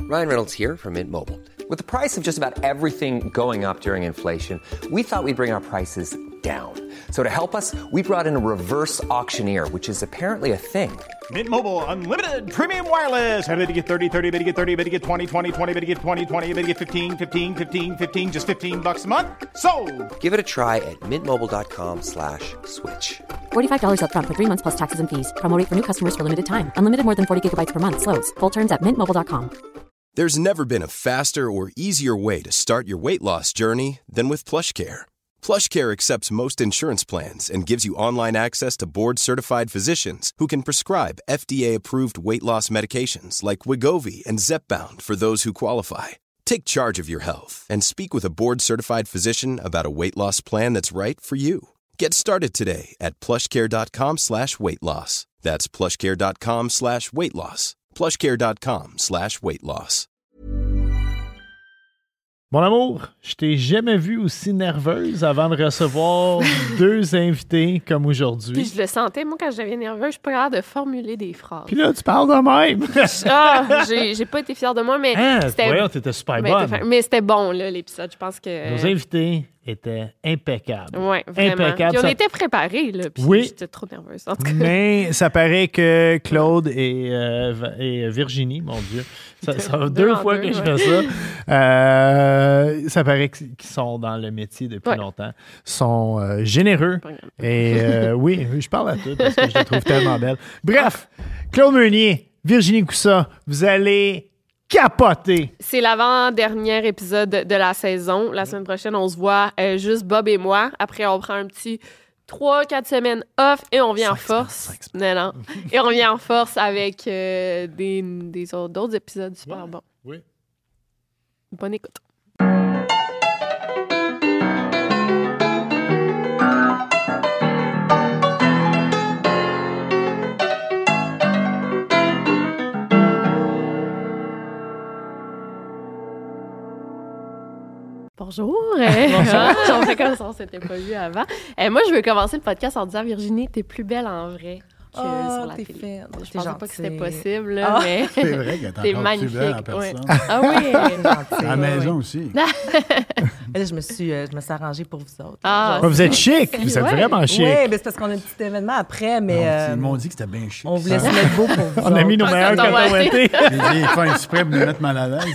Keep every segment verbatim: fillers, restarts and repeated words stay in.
Ryan Reynolds here from Mint Mobile. With the price of just about everything going up during inflation, we thought we'd bring our prices down. So to help us, we brought in a reverse auctioneer, which is apparently a thing. Mint Mobile Unlimited Premium Wireless. How to get thirty, thirty, how to get thirty, how to get twenty, twenty, twenty, how to get twenty, twenty, how to get fifteen, fifteen, fifteen, fifteen, just fifteen bucks a month? Sold! Give it a try at mintmobile.com slash switch. forty-five dollars up front for three months plus taxes and fees. Promo rate for new customers for limited time. Unlimited more than forty gigabytes per month. Slows full terms at mint mobile dot com. There's never been a faster or easier way to start your weight loss journey than with PlushCare. PlushCare accepts most insurance plans and gives you online access to board-certified physicians who can prescribe F D A-approved weight loss medications like Wegovy and Zepbound for those who qualify. Take charge of your health and speak with a board-certified physician about a weight loss plan that's right for you. Get started today at plushcare.com slash weight loss. That's plushcare.com slash weight loss. plushcare.com slash weight loss. Mon amour, je t'ai jamais vu aussi nerveuse avant de recevoir deux invités comme aujourd'hui. Puis je le sentais, moi, quand je deviens nerveuse, je suis pas capable de formuler des phrases. Puis là, tu parles de même. Ah, j'ai, j'ai pas été fière de moi, mais hein, c'était... Voyons, t'étais super mais, bonne. mais c'était bon, là, l'épisode. Je pense que... Nos invités étaient impeccables. Oui, vraiment. Impeccables. Puis on ça... était préparés, là, puis oui. J'étais trop nerveuse, en tout cas. Mais ça paraît que Claude et, euh, et Virginie, mon Dieu, ça, ça fait deux, deux fois deux, que je ouais. fais ça. Euh, ça paraît qu'ils sont dans le métier depuis ouais. longtemps, sont euh, généreux. Et euh, oui, je parle à tout parce que je la trouve tellement belle. Bref, Claude Meunier, Virginie Coussa, vous allez... capoté. C'est l'avant-dernier épisode de la saison. La semaine prochaine, on se voit euh, juste Bob et moi. Après, on prend un petit trois quatre semaines off et on vient en force. Non, non. Et on vient en force avec euh, des, des autres, d'autres épisodes super ouais. bons. Oui. Bonne écoute. Bonjour. Bonjour. On fait comme ça, on s'était pas vu avant. Euh, moi, je veux commencer le podcast en disant, Virginie, t'es plus belle en vrai que oh, sur la télé. Fait. Je pensais gentil. Pas que c'était possible, là, ah. mais c'est vrai qu'elle est t'es encore magnifique. Plus belle en personne. Ouais. Ah oui. À la maison oui. aussi. Là, je me suis, euh, je me suis arrangée pour vous autres. Ah, oh, vous êtes chic. Vous êtes ouais. vraiment chic. Oui, mais c'est parce qu'on a un petit événement après, mais... Euh, ils m'ont dit que c'était bien chic. On voulait se mettre beau pour vous On a mis nos meilleurs cacahuètes. J'ai dit, faire exprès pour me mettre mal à l'aise.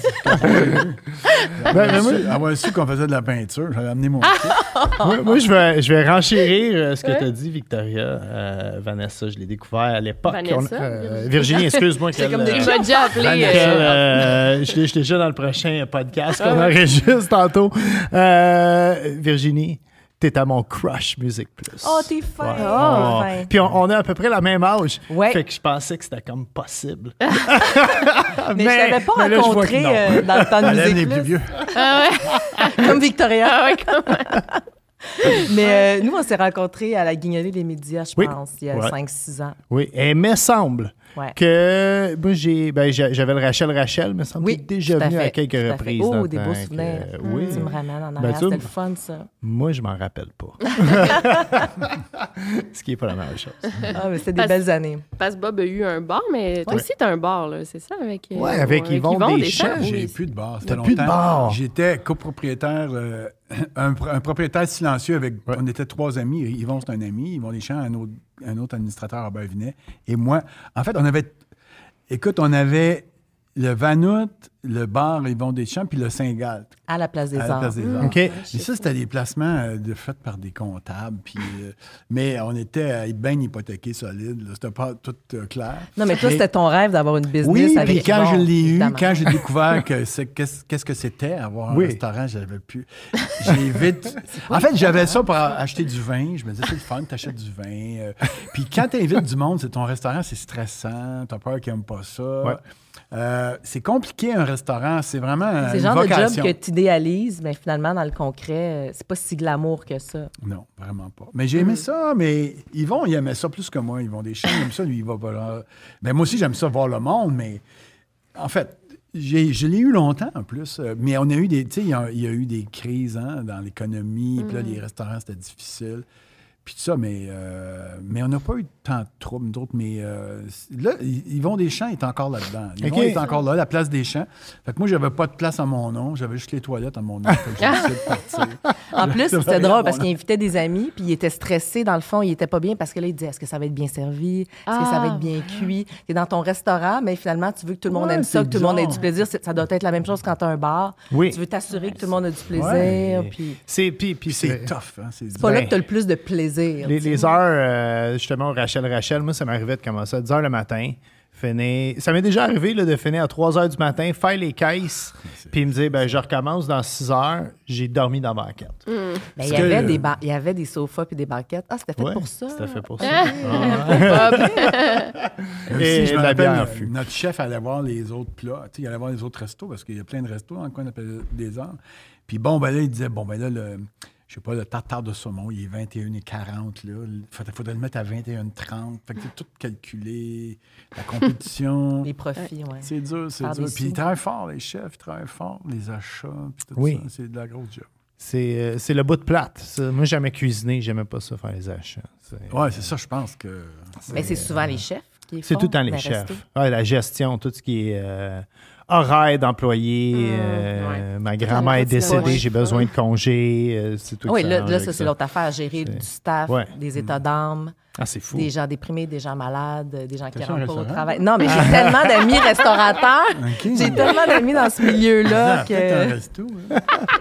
Avoir su qu'on faisait de la peinture, j'avais amené mon kit. moi, moi, je vais, je vais renchérir ce que tu as dit, Victoria. Euh, Vanessa, je l'ai découvert à l'époque. Vanessa, on, euh, Virginie, excuse-moi. C'est comme des euh, déjà appelé. Euh, je l'ai déjà dans le prochain podcast qu'on ah, enregistre tantôt. Euh, Virginie, t'es à mon crush Musique Plus. Oh, t'es fin. Ouais. Oh, oh. fin. Puis on, on a à peu près la même âge. Ouais. Fait que je pensais que c'était comme possible. mais, mais je t'avais pas mais rencontré là, euh, dans le temps de Musique les Plus. plus vieux. Ah ouais. Comme Victoria. Ah ouais, comme... Mais euh, nous, on s'est rencontrés à la Guignolée des médias, je oui. pense, il y a ouais. cinq six ans. Oui, et il me semble ouais. que moi, j'ai, ben, j'avais le Rachel Rachel, me semble, oui, déjà venu à, à quelques à reprises. Oh, des beaux souvenirs. Que, mmh. oui. Tu me ramènes en ben, arrière, c'était le fun, ça. Moi, je m'en rappelle pas. Ce qui n'est pas la même chose. Ah, mais c'était des belles années. Parce que Bob a eu un bar, mais toi ouais. aussi, t'as un bar, là, c'est ça? Avec, oui, avec, avec Yvon Deschamps. Deschamps. J'ai oui. plus de bar, c'était longtemps. Plus de bar. J'étais copropriétaire... Euh, Un, un propriétaire silencieux avec... Ouais. On était trois amis. Yvon, c'est un ami. Yvon Deschamps, un autre, un autre administrateur, Robert Vinet. Et moi, en fait, on avait... Écoute, on avait le Vanout, le bar Yvon Deschamps, puis le Saint-Gall. À la Place des à Arts. À la Place des Arts. Mmh. Okay. Et ça, c'était des placements euh, de, faits par des comptables. Puis, euh, mais on était euh, bien hypothéqués, solides. Là. C'était pas tout euh, clair. Non, mais toi, mais, c'était ton rêve d'avoir une business oui, avec puis quand Yvon, je l'ai évidemment. eu, quand j'ai découvert que c'est, qu'est-ce, qu'est-ce que c'était avoir oui. un restaurant, j'avais plus... J'ai vite... En fait, j'avais ça pour acheter du vin. Je me disais, c'est le fun, t'achètes du vin. Euh, puis quand t'invites du monde, c'est ton restaurant, c'est stressant. T'as peur qu'ils n'aiment pas ça. Ouais. Euh, c'est compliqué, un restaurant. C'est vraiment une C'est le genre vocation. de job que tu idéalises, mais finalement, dans le concret, c'est pas si glamour que ça. Non, vraiment pas. Mais j'ai aimé mm. ça, mais Yvon, il aimait ça plus que moi. Yvon Deschamps, il aime ça, lui, il va pas là. Ben, moi aussi, j'aime ça voir le monde, mais en fait, j'ai, je l'ai eu longtemps en plus. Mais on a eu des, tu sais, il y, il y a eu des crises hein, dans l'économie, mm. puis là, les restaurants, c'était difficile. Puis tout ça, mais, euh, mais on n'a pas eu tant de troubles, nous autres. Mais euh, là, Yvon Deschamps est encore là-dedans. Yvon Okay. est encore là, la place des champs. Fait que moi, j'avais pas de place à mon nom. J'avais juste les toilettes à mon nom. Fait que j'ai décidé de partir. En plus, J'avais c'était rien à drôle mon parce nom. qu'il invitait des amis, puis il était stressé. Dans le fond, il était pas bien parce que là, il disait est-ce que ça va être bien servi? Est-ce que ça va être bien cuit? Tu es dans ton restaurant, mais finalement, tu veux que tout le monde Ouais, aime ça, c'est que tout le monde ait bizarre. du plaisir. C'est- Ça doit être la même chose quand tu as un bar. Oui. Tu veux t'assurer que tout le monde a du plaisir. Ouais. Puis C'est, puis, puis Puis c'est c'est, tough. Hein? C'est c'est pas là Ben, que tu as le plus de plaisir. les, tu sais. les heures, euh, justement, Rachel, Rachel, moi, ça m'arrivait de commencer à dix heures le matin. Finir, ça m'est déjà arrivé là, de finir à trois heures du matin, faire les caisses, puis me dire, ben, je recommence dans six heures. J'ai dormi dans la banquette. Ben, il, y Parce que- avait des ba- il y avait des sofas puis des banquettes. Ah, c'était fait Ouais, pour ça. C'était fait pour ça. Aussi, Et je de me la rappelle, bière euh, fût. notre chef allait voir les autres plats. Tu sais, il allait voir les autres restos parce qu'il y a plein de restos dans le coin appelle des heures. Puis bon, ben là, il disait, bon, ben là, le, je sais pas, le tartare de saumon, il est vingt et une heures quarante. Il faudrait, faudrait le mettre à vingt et une heures trente. Fait que c'est tout calculé. La compétition. Les profits, oui. C'est dur, c'est Faire dur. des Puis ils sous. travaillent fort, les chefs, ils travaillent fort, les achats, puis tout Oui. ça. C'est de la grosse job. C'est, euh, c'est le bout de plate. ça. Moi, jamais cuisiné, j'aimais pas ça, faire les achats. C'est, Ouais, c'est ça, je pense que. Mais c'est souvent les chefs qui c'est font tout le temps les les chefs. restos. Ouais, la gestion, tout ce qui est euh, horaire d'employés. euh, Ma grand-mère est décédée, Ouais. j'ai besoin de congés. euh, c'est tout Oui, ça là, arrange là, avec ça, c'est l'autre affaire. Gérer C'est- du staff, Ouais. des états d'âme, Ah, c'est fou. des gens déprimés, des gens malades, des gens qui T'as ça, un rentrent pas au restaurant? travail. Non, mais j'ai tellement d'amis restaurateurs. OK. J'ai tellement d'amis dans ce milieu-là Ah, peut-être un que... resto. hein.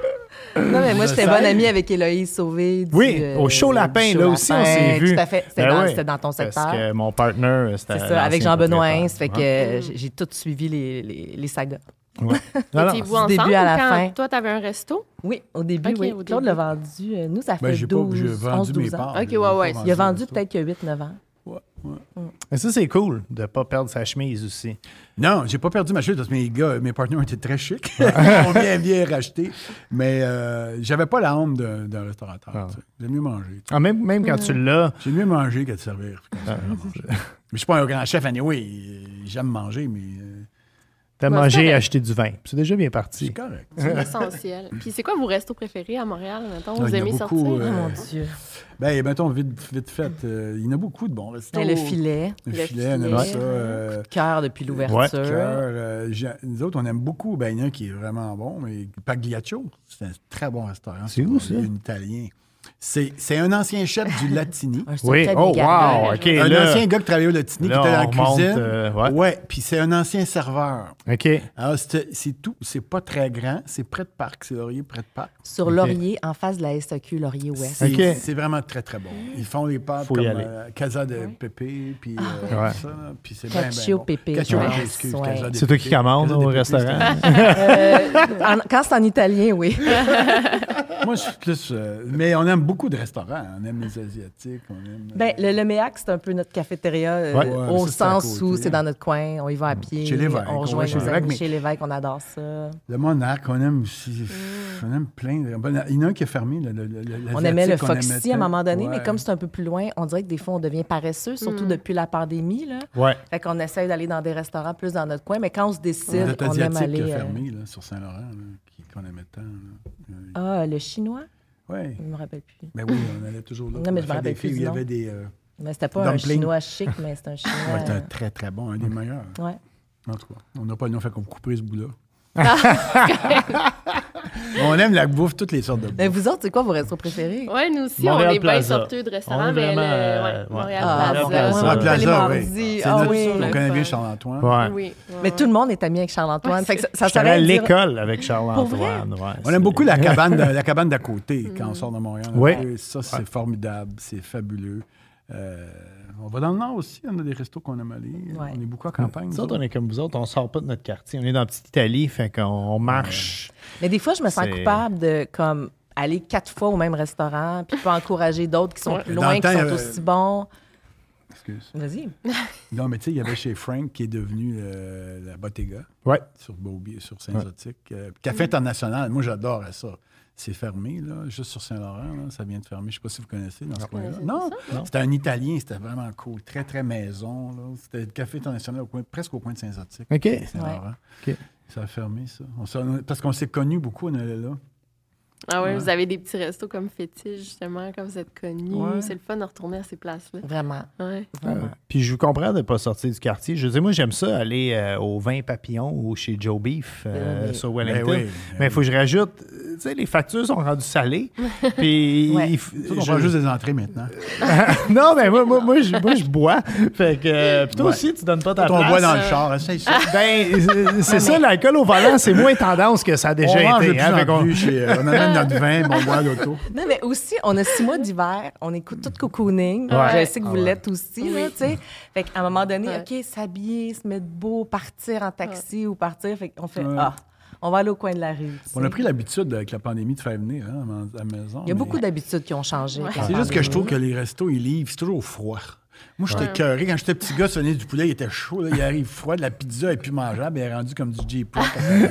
Non, mais moi, Je j'étais sais. bonne amie avec Héloïse Sauvé. du, Oui, euh, au Show du Lapin, Show là aussi, on Lapin. s'est vu. Tout à fait. C'était, Ben dans, ouais, c'était dans ton secteur. Parce que mon partner, c'était. C'est ça, avec l'ancien Jean-Benoît propriétaire. Hins. Fait que Ouais. euh, j'ai, j'ai tout suivi les, les, les sagas. Ouais. Non, non, Étiez-vous du ensemble début à la quand fin. toi, t'avais un resto? Oui, au début, Ok, oui. au Claude début. l'a vendu. euh, Nous, ça fait Ben, j'ai pas, douze, j'ai onze, vendu mes douze ans. parts. Ok, j'ai ouais, pas ouais. Il a vendu le resto. peut-être que huit neuf ans. Ouais, ouais. Mais ça, c'est cool de ne pas perdre sa chemise aussi. Non, j'ai pas perdu ma chute parce que mes gars, mes partenaires étaient très chics. Ils ont bien, bien racheté. Mais euh, j'avais pas la honte d'un, d'un restaurateur. Ah. tu sais. J'aime mieux manger. tu sais. Ah, même, même quand tu l'as, J'aime mieux manger que de servir. que de manger. Mais je suis pas un grand chef, anyway. J'aime manger, mais euh, t'as Ouais, c'est mangé et correct. acheté du vin. C'est déjà bien parti. c'est correct. C'est essentiel. Puis c'est quoi vos restos préférés à Montréal, mettons? Ah, Vous il y a aimez beaucoup, sortir? euh, Oh mon Dieu. Ben, mettons, vite, vite fait, euh, il y en a beaucoup de bons restos. Et le filet. Le, Le filet, on filet. aime Ouais. ça. euh, Coup de cœur depuis l'ouverture. Ouais, cœur, euh, j'ai- nous autres, on aime beaucoup. Ben, il y en a un qui est vraiment bon, mais Pagliaccio, c'est un très bon restaurant. C'est où, ça? Un Italien. C'est, c'est un ancien chef du Latini. Un Oui, secret oh des gardeurs. wow, OK. un là, ancien gars qui travaillait au Latini, là, qui était dans la on remonte, cuisine. euh, ouais. ouais, puis c'est un ancien serveur. OK. Alors, c'est, c'est tout. C'est pas très grand. C'est près de Parc. C'est Laurier, près de Parc. Sur Laurier, en face de la S A Q Laurier-Ouest. C'est, OK. c'est vraiment très, très bon. Ils font des pâtes Faut y comme aller. euh, Casa de Pepe, puis euh, Ouais. ça. là, Puis c'est bien, bien Cacio bon. Pepe, Cacio ouais. Pepe, excuse. Ouais. Casa de C'est toi qui Pepe. commandes Casa de au Pepe, restaurant? Euh, en- quand c'est en italien, oui. c'est- Moi, je suis plus... euh, mais on aime beaucoup de restaurants. On aime les Asiatiques. On aime, euh, Ben, le, le Méac, c'est un peu notre cafétéria euh, Ouais. Ouais, au ça, c'est à sens côté. où c'est dans notre coin, on y va à pied, Chez l'évêque, on on rejoint va chez nos l'évêque, amis mais- chez l'évêque, on adore ça. Le Monarque, on aime aussi... On aime plein de... Ben, il y en a un qui a fermé. Le, le, le- On l'Asiatique, aimait le qu'on Foxy aimait à un moment donné, mais Ouais. comme c'est un peu plus loin, on dirait que des fois, on devient paresseux, surtout depuis la pandémie. Là. Ouais. Fait qu'on essaye d'aller dans des restaurants plus dans notre coin, mais quand on se décide, Notre on aime Asiatique aller... qui a euh, fermé, là, sur Saint-Laurent, là, qui- qu'on aimait tant. là. Ah, le chinois? Oui. Je me rappelle plus. Mais oui, on allait toujours là. Non, pour mais je me faire des rappelle plus filles où du il y nom. avait des... euh, Mais c'était pas un Dumpling. chinois chic, mais c'était un chinois... ouais, c'était un très, très bon, un des meilleurs. Ouais. En tout cas, on n'a pas le nom, fait qu'on couperait ce bout-là. On aime la bouffe, toutes les sortes de bouffe. Mais vous autres, c'est quoi vos restos préférés? Ouais, nous aussi, Montréal on est bien Plaza. sorteux de On restaurants, est mais vraiment, le, euh, ouais, ouais. Montréal Ah, Plaza. Montréal Ah, Plaza. Plaza, Les oui. mardis. C'est Ah notre- oui. on connaît le bien fun. Charles-Antoine. Ouais. Oui. Mais tout le monde est ami avec Charles-Antoine. Fait que ça, ça J'étais allé à serait dire- l'école avec Pour Charles-Antoine. ouais, On c'est- aime beaucoup la cabane, de, la cabane d'à côté quand on sort de Montréal. Oui. Ça, c'est formidable, c'est fabuleux. Euh, on va dans le Nord aussi, on a des restos qu'on aime aller. Ouais. On est beaucoup à campagne. Nous nous autres, on autres. est comme vous autres, on sort pas de notre quartier. On est dans la petite Italie, fait qu'on on marche. Mais des fois, je me sens C'est- coupable de comme aller quatre fois au même restaurant, puis pas encourager d'autres qui sont plus Dans loin, le qui temps, sont euh, aussi bons. Excuse. Vas-y. Non, mais tu sais, il y avait chez Frank qui est devenu euh, la Bottega Ouais. sur Beaubien, sur Saint-Zotique. Euh, Café International, moi j'adorais ça. C'est fermé, là, juste sur Saint-Laurent. Là, ça vient de fermer. Je ne sais pas si vous connaissez dans ce coin-là. Non, c'était un Italien, c'était vraiment cool. Très, très maison. Là. C'était le Café International au coin, presque au coin de Saint-Zotique. OK. Saint-Laurent. OK. Ça a fermé, ça. On s'en- parce qu'on s'est connus beaucoup, on allait là. Ah ouais, Ouais. vous avez des petits restos comme fétiche, justement, quand vous êtes connus. Ouais. C'est le fun de retourner à ces places-là. Vraiment. Ouais. Euh, puis je vous comprends de ne pas sortir du quartier. Je veux dire, moi, j'aime ça, aller euh, au Vin Papillon ou chez Joe Beef euh, Oui. sur Wellington. Ben oui, Mais il faut que je rajoute, euh, tu sais, les factures sont rendues salées. Puis. Ouais. il f- On je- prend juste des entrées maintenant. non, mais moi, moi, moi, je, moi, je bois. Fait que. euh, puis toi Ouais. aussi, tu donnes pas ta On place. boit dans le char, essaye ça. Ben, c'est- c'est ça, l'alcool au volant, c'est moins tendance que ça a déjà on mange de été. plus hein, fait en qu'on- plus. Chez, euh, on amène notre vin, mais on boit à l'auto. Non, mais aussi, on a six mois d'hiver, on écoute tout cocooning. Ouais. Je sais que vous Ah ouais. l'êtes aussi, là, tu sais. Fait qu'à un moment donné, Ouais. OK, s'habiller, se mettre beau, partir en taxi ou partir. Fait qu'on fait, Ouais. ah, on va aller au coin de la rue. tu On sais. a pris l'habitude avec la pandémie de faire venir hein, à la maison. Il y a mais- beaucoup d'habitudes qui ont changé. avec la C'est juste que je trouve pandémie. que les restos, ils livrent, c'est toujours froid. Moi, j'étais écœuré. Quand j'étais petit gars, sonner du poulet, il était chaud. Là, il arrive froid, de la pizza est plus mangeable, elle est rendue comme du J-Pop.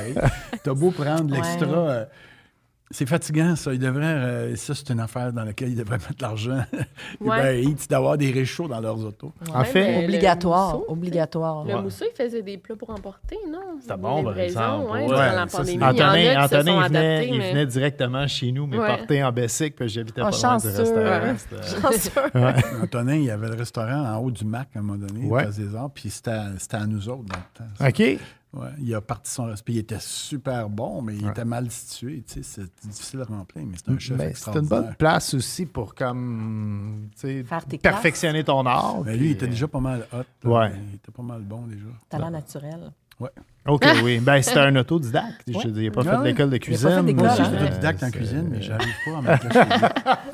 T'as beau prendre l'extra. Ouais. euh, c'est fatigant, ça. Il devrait, euh, ça, c'est une affaire dans laquelle ils devraient mettre l'argent. Ouais. Uber Eats, d'avoir des réchauds dans leurs autos. En Ouais, fait, mais le Obligatoire, mousseau, obligatoire. Le Ouais. mousseau, il faisait des plats pour emporter, non? C'était Des bon, par livraisons, exemple. ouais, Ouais, durant la ça, c'est- pandémie. Il y en a Antonin, qui se Antonin, sont il, venait, adaptés, il mais... venait directement chez nous, mais Ouais. porté en Bessic, puis j'habitais Oh, pas loin du chanceux. restaurant. Ouais. C'était- Chanceux. Antonin, il y avait le restaurant en haut du Mac à un moment donné, Ouais. Place des Arts, puis c'était à, c'était à nous autres dans le temps. OK. Ouais, il a parti son restaurant. Il était super bon, mais il était mal situé. Tu sais, c'est difficile à remplir, mais c'est un chef Ben, c'est une extraordinaire. bonne place aussi pour comme tu sais, Faire tes perfectionner ton art. Mais lui, puis, il était déjà pas mal hot. là. Ouais. Il était pas mal bon déjà. Talent naturel. Ouais. OK, oui. Ben, c'était un autodidacte. Je veux dire, il n'a pas Ah fait ouais. l'école de Il a cuisine. pas fait d'école, Moi aussi, hein? je suis Euh, autodidacte en c'est- cuisine, mais j'arrive pas à mettre la cuisine.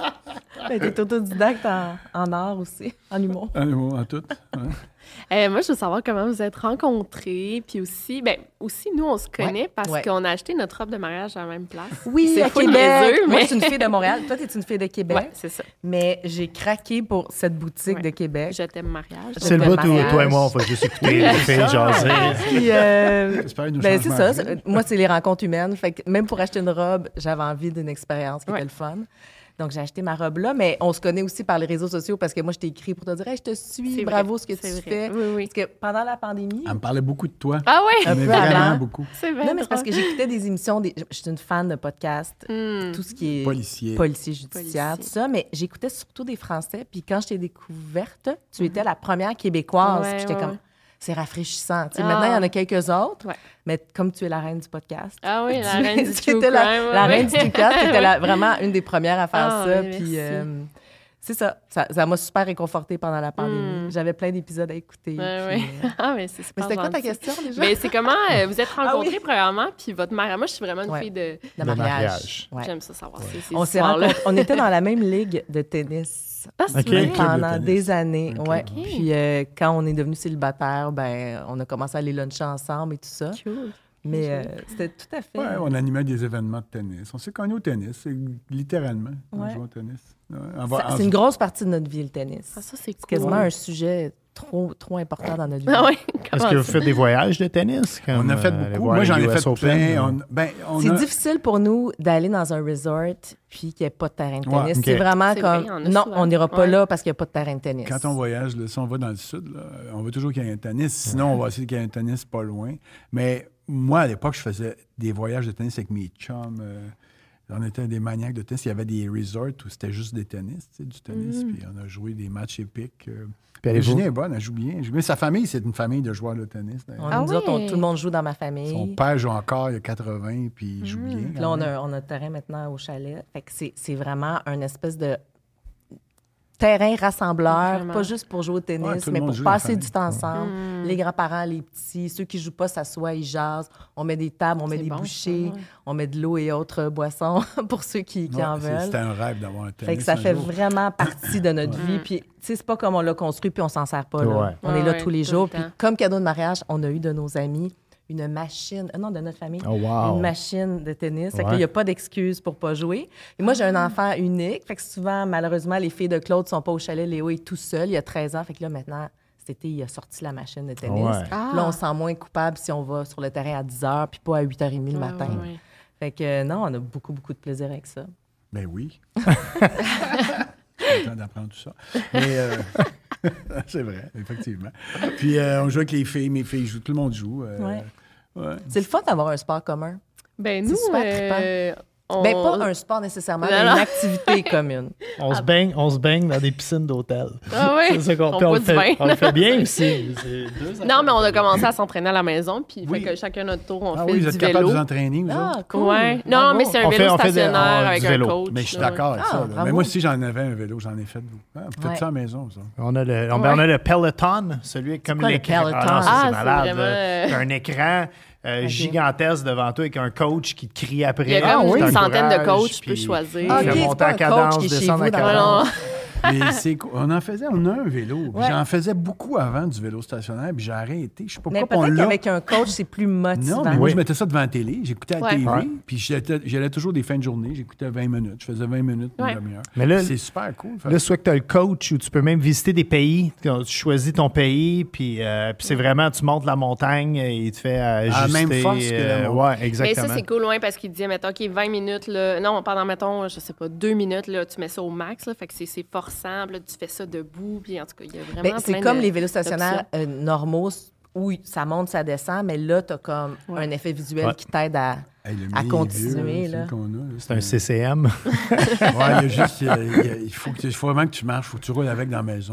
Ben, t'es autodidacte en, en art aussi, en humour. Un mot en tout. Ouais. Euh, moi, je veux savoir comment vous êtes rencontrés. Puis aussi, ben, aussi, nous, on se connaît Ouais. parce Ouais. qu'on a acheté notre robe de mariage à la même place. Oui, c'est à full Québec. niaiseux, Moi, mais- je suis une fille de Montréal. Toi, t'es une fille de Québec. Ouais, c'est ça. Mais j'ai craqué pour cette boutique Ouais. de Québec. Je t'aime mariage. C'est le Le bout où mariage. toi et moi, on va juste écouter les filles jaser. Puis, euh, J'espère qu'ils nous ben, changent c'est ma ça. vie. c'est- Moi, c'est les rencontres humaines. Fait que même pour acheter une robe, j'avais envie d'une expérience qui Ouais. était le fun. Donc, j'ai acheté ma robe là, mais on se connaît aussi par les réseaux sociaux parce que moi, je t'ai écrit pour te dire, hey, je te suis, C'est bravo vrai, ce que tu c'est vrai. fais. Oui, oui. Parce que pendant la pandémie, Elle me parlait beaucoup de toi. Ah oui? Un Mais peu vraiment avant. beaucoup. C'est vrai. non, mais c'est parce que j'écoutais des émissions, des... je suis une fan de podcasts, Hmm. tout ce qui est Policier. policier judiciaire, Policier. tout ça, mais j'écoutais surtout des Français. Puis quand je t'ai découverte, tu étais la première québécoise. Ouais, Puis j'étais ouais, comme, ouais. c'est rafraîchissant. Tu sais, Ah. Maintenant, il y en a quelques autres, Ouais. mais comme tu es la reine du podcast. Ah oui, la tu- reine du tu true étais la, crime, la ouais. reine du true crime, tu étais la- vraiment une des premières à faire Ah, ça. ouais, Puis merci. euh, c'est ça. Ça ça m'a super réconfortée pendant la pandémie. Mm. J'avais plein d'épisodes à écouter. Ouais, puis, ouais. euh, Ah, mais c'est Mais super c'était quoi ta gentil. question déjà? Mais c'est comment euh, vous êtes rencontrés, Ah oui. premièrement, puis votre mariage. Moi, je suis vraiment une Ouais. fille de... Le Le mariage. mariage. Ouais. J'aime ça savoir ces, ces On s'est histoires-là. rencontrés. On était dans la même ligue de tennis. Ah, c'est Ok. vrai? Club de Pendant tennis. des années, Ok. ouais. Ok. Puis euh, quand on est devenu célibataire, ben on a commencé à aller luncher ensemble et tout ça. Cool. Mais euh, c'était tout à fait. Ouais, on animait des événements de tennis. On s'est connus au tennis, c'est littéralement. On Ouais. joue au tennis. Ouais, on va- Ça- en- C'est une grosse partie de notre vie, le tennis. Ah, ça, c'est C'est cool. quasiment un sujet trop, trop important dans notre vie. Ah oui? Est-ce Comment que vous ça? faites des voyages de tennis? On comme, a fait euh, aller beaucoup. voir Moi, les j'en ai U S fait Open, plein. ou- On, ben, on C'est a- difficile pour nous d'aller dans un resort puis qu'il n'y ait pas de terrain de Ouais, tennis. ok. C'est vraiment C'est comme, vrai, on a non, souvent. on n'ira pas Ouais. là parce qu'il n'y a pas de terrain de tennis. Quand on voyage, là, si on va dans le sud, là, on veut toujours qu'il y ait un tennis. Sinon, on va essayer qu'il y ait un tennis pas loin. Mais moi, à l'époque, je faisais des voyages de tennis avec mes chums. euh, on était des maniaques de tennis. Il y avait des resorts où c'était juste des tennis, tu sais, du tennis. Puis on a joué des matchs épiques. euh. Puis allez-vous- Virginie est bonne, elle joue bien. Elle joue bien. Sa famille, c'est une famille de joueurs de tennis. d'ailleurs. On Ah nous autres, on- oui. tout le monde joue dans ma famille. Son père joue encore, il a quatre-vingts, puis il joue bien. Puis là, on a, on a terrain maintenant au chalet. Fait que c'est, c'est vraiment un espèce de terrain rassembleur, Vraiment. pas juste pour jouer au tennis, Ouais, tout le mais monde pour joue dans la passer du famille. temps ensemble. Les grands-parents, les petits, ceux qui jouent pas s'assoient, ils jasent. On met des tables, on met C'est des bon, bouchées, ça, ouais. on met de l'eau et autres boissons pour ceux qui, qui Ouais, en c'est- veulent. C'était un rêve d'avoir un tennis. Fait que ça un fait jour. vraiment partie de notre vie. Puis, tu sais, c'est pas comme on l'a construit puis on s'en sert pas. Là. Ouais. On Ouais, est là ouais, tous les tout jours. le Puis, temps. comme cadeau de mariage, on a eu de nos amis une machine, euh, non, de notre famille, Oh, wow. une machine de tennis. Fait Ouais. qu'il n'y a pas d'excuse pour pas jouer. Et moi, j'ai un enfant unique. Fait que souvent, malheureusement, les filles de Claude sont pas au chalet. Léo est tout seul. Il a treize ans. Fait que là, maintenant, cet été, il a sorti la machine de tennis. Ouais. Ah. Puis là, on se sent moins coupable si on va sur le terrain à dix heures puis pas à huit heures trente le Ouais, matin. ouais, ouais. Fait que euh, non, on a beaucoup, beaucoup de plaisir avec ça. Ben oui. Je suis content d'apprendre tout ça. Mais euh, c'est vrai, effectivement. Puis euh, on joue avec les filles, mes filles jouent, tout le monde joue. euh, Ouais. ouais. C'est le fun d'avoir un sport commun. Ben C'est nous, super euh, on... Ben, pas un sport nécessairement, Non, mais non. une activité commune. On se baigne, on se baigne dans des piscines d'hôtel. Ah oui, C'est ça qu'on on puis on boit le du fait, vin. on le fait bien aussi. C'est deux Non, mais on a commencé à s'entraîner à la maison, puis Oui. fait que chacun notre tour, on Ah fait oui, du vous êtes capable de vélo. vous entraîner, vous Ah, autres? cool. Ouais. Non, Bravo. mais c'est un On vélo fait- on fait de- stationnaire on- avec du un vélo. coach. Mais je suis là. d'accord avec Ah, ça. là. bravo. Mais moi aussi, j'en avais un vélo, j'en ai fait. Ah, vous faites Ouais. ça à la maison, ça. On a le, on, ben, on a le Peloton, celui comme quoi, le l'écran. Peloton? Ah, non, ça, Ah, c'est c'est malade. vraiment, là. euh, T'as un écran euh, gigantesque devant toi avec un coach qui te crie après. Il y a comme Ah, une oui. centaine de T'encourages, coachs, tu peux puis choisir. il Ah, fait ok, c'est monter pas en un coach cadence, qui est chez descendre vous en dans cadence. Mais c'est cool. On en faisait, on a un vélo. Puis Ouais. J'en faisais beaucoup avant du vélo stationnaire, puis j'ai arrêté. Je sais pas Mais pourquoi on peut-être l'a. qu'avec un coach, c'est plus motivant. Non, mais moi, Oui. je mettais ça devant la télé, j'écoutais la Ouais. T V, Ouais. puis j'étais- j'allais toujours des fins de journée, j'écoutais vingt minutes. Je faisais vingt minutes, une Ouais. demi-heure. Mais là- c'est super cool. Fait- Là, soit que tu as le coach ou tu peux même visiter des pays. Tu choisis ton pays, puis, euh, puis c'est vraiment, tu montes la montagne et il te fait euh, À la ajuster. même force que la euh, montre. ouais, Mais exactement. ça, c'est cool, loin, parce qu'il disait, mettons, OK, vingt minutes, là, non, pendant, mettons, je sais pas, deux minutes, là, tu mets ça au max, là, fait que c'est- c'est forçant, puis là, tu fais ça debout, puis en tout cas, il y a vraiment Ben, plein c'est de- comme les vélos stationnaires d'options. euh, normaux où ça monte, ça descend, mais là, tu as comme Ouais. un effet visuel Ouais. qui t'aide à. Hey, le à mien est continuer, vieux, là. c'est qu'on a, là. C'est un C C M. Ouais, il y a juste, il, y a- il y a- il faut, que tu- il faut vraiment que tu marches, il faut que tu roules avec dans la maison.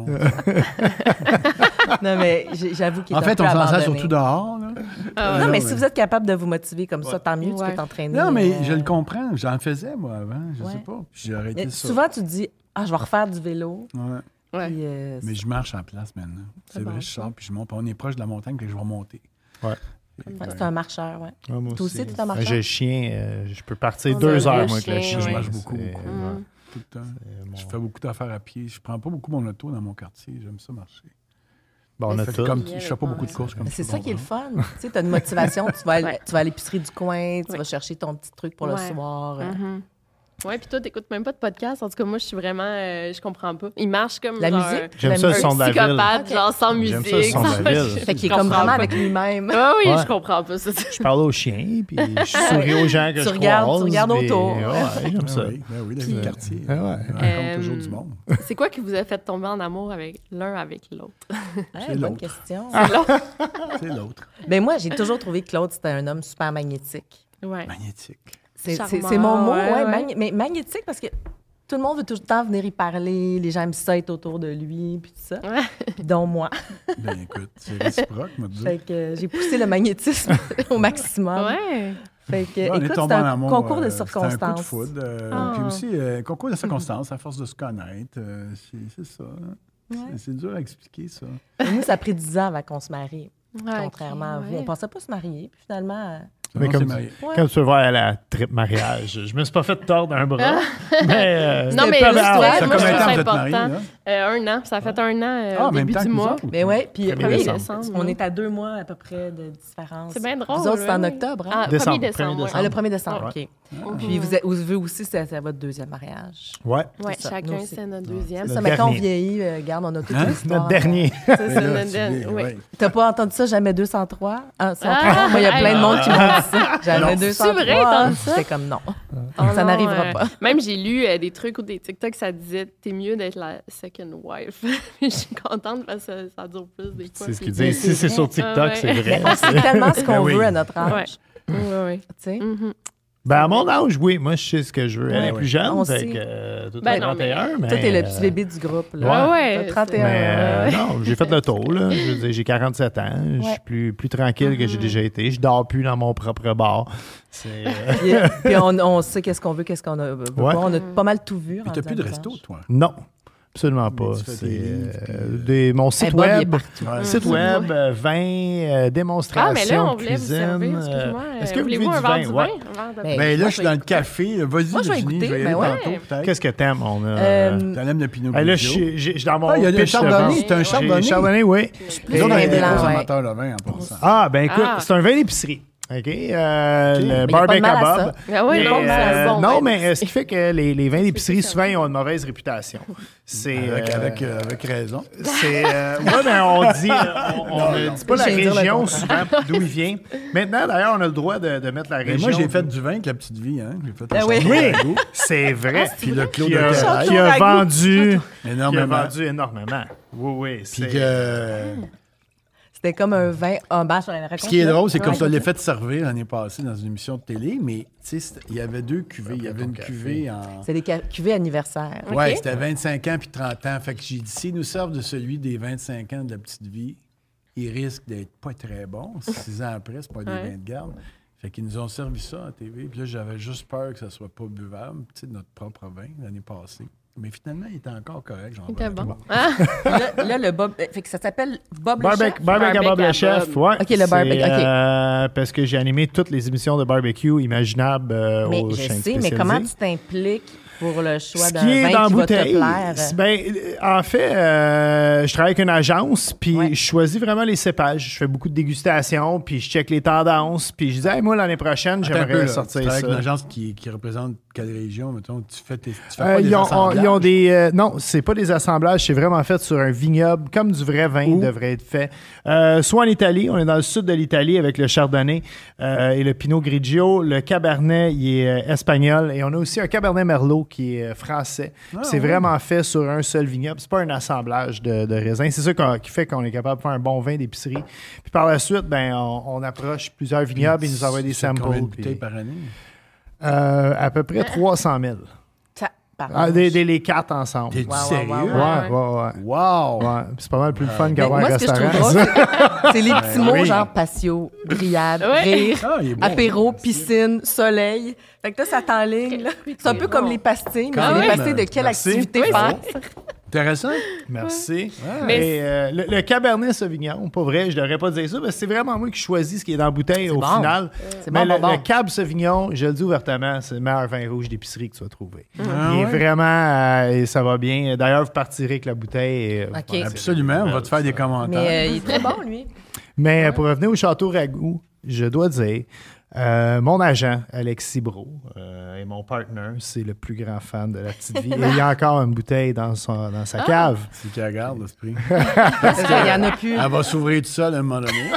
Non, mais j'ai- j'avoue qu'il est En fait, un on peu s'en sert abandonné. surtout dehors. Là. Ah, Non, mais ouais. si vous êtes capable de vous motiver comme ça, tant mieux, tu Ouais. peux t'entraîner. Non, mais euh, je le comprends. J'en faisais, moi, avant. Je Ouais. sais pas. Puis j'ai arrêté mais ça. souvent, tu te dis, ah, je vais refaire du vélo. Ouais. Ouais. Puis, euh, Mais je marche en place maintenant. C'est bon, vrai, je sors, puis je monte. Puis on est proche de la montagne, puis je vais monter. Ouais. ouais, c'est un marcheur, ouais. Ah, moi Toi aussi, t'es un marcheur? J'ai le chien. euh, je peux partir On a deux un heures, vieux moi, avec le chien, chien. Je ouais. marche beaucoup, C'est- beaucoup. Mm. Tout le temps. mon- Je fais beaucoup d'affaires à pied. Je prends pas beaucoup mon auto dans mon quartier. J'aime ça marcher. Bon, on a Fait que tout. comme je fais pas beaucoup de courses comme Mais ça. c'est ça qui est le comprends? fun. Tu sais, tu as une motivation. Tu vas, aller- Ouais. tu vas à l'épicerie du coin, tu Ouais. vas chercher ton petit truc pour le Ouais. soir. euh. Mhm. Ouais, puis toi, t'écoutes même pas de podcast. En tout cas, moi, je suis vraiment. euh, je comprends pas. Il marche comme. La genre, musique? J'aime La ça, le musique. son de la ville. psychopathe, Ok. genre sans musique. J'aime ça, le son de la sans- ville. Fait qu'il est Je comme comprends vraiment pas. avec lui-même. Ah oui, Ouais. je comprends pas ça. Je parle au chien, puis je souris aux gens que Tu je regardes- tu croise. regardes puis- autour. Ouais, j'aime Ben ça. oui, ben oui, dans le quartier. Ah ouais. On rencontre Euh, toujours du monde. C'est quoi qui vous a fait tomber en amour avec l'un avec l'autre? Hey, C'est bonne l'autre. question. C'est l'autre. Ben moi, j'ai toujours trouvé que Claude, c'était un homme super magnétique. Ouais. Magnétique. C'est Charmant, c'est- c'est mon mot, ouais, ouais, ouais. magn- mais magnétique parce que tout le monde veut tout le temps venir y parler, les gens aiment ça être autour de lui, puis tout ça, Ouais. puis dont moi. Ben écoute, c'est réciproque, moi, te Fait dire. que euh, j'ai poussé le magnétisme au maximum. Ouais. Fait que, Ouais, on est écoute, tombé c'est en un amour, concours euh, de c'était un coup circonstances. de foudre. euh, Ah. Puis aussi, euh, concours de circonstances, à force de se connaître. euh, c'est c'est ça. hein. C'est- C'est dur à expliquer, ça. Et nous, ça a pris dix ans avant qu'on se marie, Ouais, contrairement à ok, vous. On ouais. pensait pas se marier, puis finalement... euh, Mais On comme, s'est mariés. comme tu peux voir à la trip mariage, je me suis pas fait tordre un bras, mais... euh, Non, mais pas l'histoire, mal. moi, Ça je fait trouve combien de temps ça vous êtes mariés, important. là? Euh, un an. Ça fait un an euh, Ah, au en même début temps du que nous mois. autres. Mais ouais, puis Premier oui, décembre. décembre, on ouais. est à deux mois à peu près de différence. C'est bien drôle. Vous autres, c'est en ouais. octobre, hein? Ah, Décembre, premier décembre. premier ouais. Ah, le premier décembre, Ouais. OK. Puis vous, êtes- vous aussi, c'est c'est votre deuxième mariage. Ouais, Ouais, C'est ça, chacun, nous aussi. c'est notre deuxième. Le Ça, mais quand on dernier. vieillit, euh, regarde, on a toute Hein? l'histoire. notre dernier. Ça, c'est Mais là, notre tu dernier. dis, Oui. ouais. T'as pas entendu ça, jamais deux cent trois? Ah, cent trois? Ah, Moi, il y a plein de hey, monde qui m'a dit ça. Jamais Non. deux cent trois. C'est vrai, t'as dit ça? J'étais comme non. Oh ça non, n'arrivera euh, pas. Même j'ai lu euh, des trucs ou des TikTok, ça disait t'es mieux d'être la second wife. Je suis contente parce que ça dure plus des fois. C'est ce puis- qu'ils disent. Si c'est sur TikTok, Ah ouais. c'est vrai. On sait tellement ce qu'on Ben oui. veut à notre âge. Ouais. Oui, oui. Tu sais? Mhm. Ben, à mon âge, oui. Moi, je sais ce que je veux. Elle Ouais, est ouais. plus jeune, On fait sait. que... Euh, toi, Ben t'as non, trente et un, mais... Toi, t'es le euh, petit bébé du groupe. Ouais, Là. ouais. T'as trente et un. Mais euh, Ouais. non, j'ai fait le tour, là. Je veux dire, j'ai quarante-sept ans. Je suis Ouais. plus, plus tranquille que j'ai déjà été. Je dors plus dans mon propre bar. C'est... euh, Puis, euh, puis on, on sait qu'est-ce qu'on veut, qu'est-ce qu'on a. veut Ouais. pas. On a pas mal tout vu. Puis t'as plus de resto, toi. Non, absolument pas. tu fais C'est des livres, euh, puis, euh, des, mon site Bob, il est web, partout. Ouais. site Mhm. web, euh, vin, euh, démonstration, Ah, mais là, on voulait vous cuisine. servir, euh, excuse-moi. Est-ce que vous Voulez-vous buvez un du verre vin? du Ouais. vin? Un verre de Ben, vin? Moi, Ben là, je je suis vais dans le écouter. café. Vas-y, Moi, je vais Virginie, écouter, je vais y ben aller ouais. tantôt, peut-être. Qu'est-ce que t'aimes? On a... Euh, T'aimes le Pinot Hey, là, Grigio? je suis dans mon Ah, il y a le pitch de chardonnay. vente. C'est un J'ai- chardonnay. Chardonnay, oui. plus Nous, on vin est des blanc, ouais. consommateurs de vin, en passant. Ah, ben écoute, Ah. c'est un vin d'épicerie. OK? Euh, OK. Le Mais y a barbecue pas de mal à à ça. Bob. Ah oui, Mais, non, mais c'est euh, bon, non, ouais. mais euh, ce qui fait que les, les vins d'épicerie, ça, souvent, ouais. ils ont une mauvaise réputation. C'est. Avec, euh, avec, euh, avec raison. C'est. Euh, ouais, mais on dit. euh, On, on ne dit pas la Je viens de dire le région contraire. souvent d'où il vient. Maintenant, d'ailleurs, on a le droit de, de mettre la Mais région. moi, j'ai fait du vin avec la petite vie. Hein? J'ai fait Ah un oui. chardonnay Oui, à goût. c'est vrai. Puis le Clos Qui de a, Terraille. qui a Ragoût. vendu. Qui a Énormément. vendu énormément. Oui, oui. Puis c'est- que... C'était C'était comme un vin hommage. Ce qui est drôle, c'est comme ça, l'ai fait servir l'année passée dans une émission de télé, mais tu sais, il y avait deux cuvées. Il y avait une cuvée en... C'est des ca- cuvées anniversaires. Oui, okay. C'était vingt-cinq ans puis trente ans. Fait que j'ai dit, s'ils nous servent de celui des vingt-cinq ans de la petite vie, ils risquent d'être pas très bons. Six ans après, c'est pas des ouais. vins de garde. Fait qu'ils nous ont servi ça à T V. Puis là, j'avais juste peur que ça soit pas buvable, tu sais, notre propre vin l'année passée. Mais finalement, il était encore correct. J'en il était bon. bon. Ah. là, là, le Bob... Fait que ça s'appelle Bob le Barbec, Chef? Barbecue à Bob le Chef, oui. OK, le barbecue, OK. Euh, parce que j'ai animé toutes les émissions de barbecue imaginables euh, mais aux je chaînes sais, spécialisées. mais comment tu t'impliques pour le choix Ce d'un qui est vin dans qui bouteille, va te plaire? Ben, en fait, euh, je travaille avec une agence, puis ouais. je choisis vraiment les cépages. Je fais beaucoup de dégustations, puis je check les tendances, puis je dis, hey, moi, l'année prochaine, Attends j'aimerais peu, là, sortir tu ça. avec une agence qui, qui représente quelle région, mettons? Tu fais, tes, tu fais Euh, pas des ils, ont, assemblages? ils ont des... euh, non, c'est pas des assemblages, c'est vraiment fait sur un vignoble, comme du vrai vin Où? devrait être fait. Euh, soit en Italie, on est dans le sud de l'Italie avec le Chardonnay euh, et le Pinot Grigio. Le Cabernet, il est euh, espagnol. Et on a aussi un Cabernet Merlot qui est euh, français. Ah, c'est oui. vraiment fait sur un seul vignoble. C'est pas un assemblage de, de raisins. C'est ça qu'on- qui fait qu'on est capable de faire un bon vin d'épicerie. Puis par la suite, ben, on, on approche plusieurs vignobles et ils nous envoient des C'est samples. combien de puis- bouteilles par année? Euh, à peu près trois cent mille. Ça, Ah, des, des- les quatre ensemble. T'es Wow, wow, sérieux? wow, Ouais, ouais, ouais. Wow! Ouais, puis c'est pas mal plus le fun Mais qu'avoir un moi, ce que je trouve restaurant. drôle, c'est, c'est les petits mots oui. genre patio, grillade, Ouais. rire, Ah, il est bon. apéro, piscine, soleil. Fait que là, ça t'enligne. là. C'est un peu comme les pastilles, mais Quand c'est les même. pastilles de quelle Merci. activité Oui, faire? Intéressant? Merci. Mais- Et, euh, le, le Cabernet Sauvignon, pas vrai, je devrais pas dire ça, parce que c'est vraiment moi qui choisis ce qui est dans la bouteille au bon. final. C'est Mais bon, le, bon, bon. le Cab Sauvignon, je le dis ouvertement, c'est le meilleur vin rouge d'épicerie que tu vas trouver. Ah Il est ouais? vraiment, euh, et ça va bien. D'ailleurs, vous partirez avec la bouteille. Et, euh, OK. vous pensez- Absolument, on va te faire des commentaires. Mais euh, il est très bon, lui. Mais euh, pour revenir au Château Ragout, je dois dire, euh, mon agent, Alexis Bro, euh, et mon partner, c'est le plus grand fan de La Petite Vie. Et il y a encore une bouteille dans, son, dans sa cave. C'est qui regarde, l'esprit. Il y en a plus. Elle va s'ouvrir tout seul à un moment donné.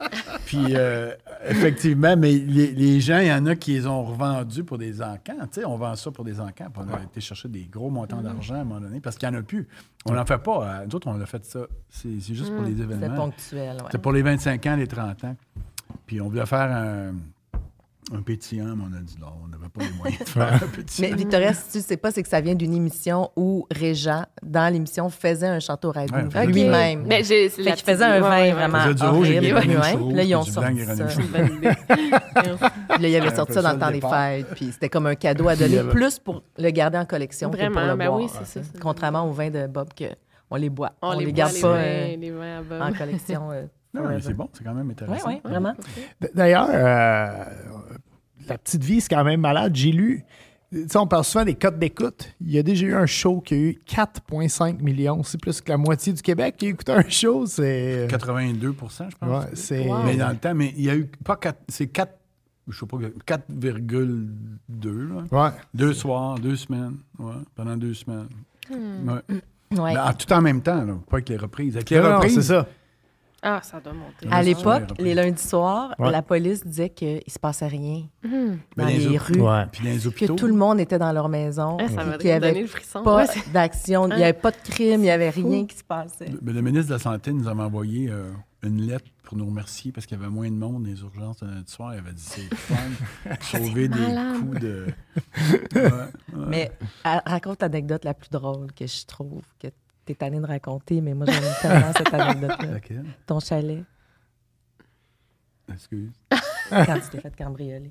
Puis, euh, effectivement, mais les, les gens, il y en a qui les ont revendus pour des encans. Tu sais, on vend ça pour des encans. Puis on a été chercher des gros montants d'argent à un moment donné parce qu'il n'y en a plus. On n'en fait pas. Euh, Nous autres, on a fait ça. C'est c'est juste pour les C'est événements. ponctuel, ouais. C'est pour les vingt-cinq ans, les trente ans. Puis on voulait faire un, un pétillant, mais on a dit non, on n'avait pas les moyens de faire un pétillant. Mais Victoria, si tu ne sais pas, c'est que ça vient d'une émission où Régent, dans l'émission, faisait un château ragoût Ouais, on faisait lui-même. Mais j'ai, Fait qu'il faisait un vin vraiment faisait du rouge avec horrible des lui-même. granules Puis là, ils ont rouges, puis du blanc sorti avec ça. des granules Puis là, il avait un sorti peu ça dans ça, le temps le des départ. fêtes. Puis c'était comme un cadeau à donner, plus pour le garder en collection que pour Vraiment, le ben boire. oui, c'est ça. c'est- Contrairement aux vins de Bob, que on les boit. On, les, boit, garde les pas vins, euh, les vins à Bob. en collection. euh, Non, mais forever. c'est bon, c'est quand même Oui, intéressant. oui, vraiment. D- D'ailleurs, euh, La Petite Vie, c'est quand même malade. J'ai lu, tu sais, on parle souvent des cotes d'écoute. Il y a déjà eu un show qui a eu quatre virgule cinq millions. C'est plus que la moitié du Québec qui a écouté un show. C'est. quatre-vingt-deux pour cent, je pense. Ouais, c'est. Wow. Mais dans le temps, mais il y a eu pas quatre, c'est quatre, je sais pas, quatre virgule deux, là. Ouais. Deux soirs, deux semaines, ouais, pendant deux semaines. Ouais. Ouais. Mais en- tout en même temps, là, pas avec les reprises. Avec les Non, non, reprises, c'est ça. Ah, ça doit monter. À Ouais, l'époque, c'est les lundis soirs, Ouais. la police disait qu'il ne se passait rien Mais dans dans les les hôp- rues. Ouais. puis dans les Que hôpitaux. tout le monde était dans leur maison. Ah, ça puis m'a qu'il n'y donné avait le frisson. pas Ouais, c'est- d'action, il n'y avait pas de crime, il n'y avait rien qui se passait. Le, le ministre de la Santé nous avait envoyé euh, une lettre pour nous remercier parce qu'il y avait moins de monde dans les urgences le lundi soir. Il avait dit c'est fun, sauver des malade. coups de. Ouais, ouais. Mais à- raconte l'anecdote la plus drôle que je trouve, que tu es tanné de raconter, mais moi, j'aime tellement cette anecdote-là. Laquelle? Ton chalet, Excuse. quand tu t'es fait cambrioler.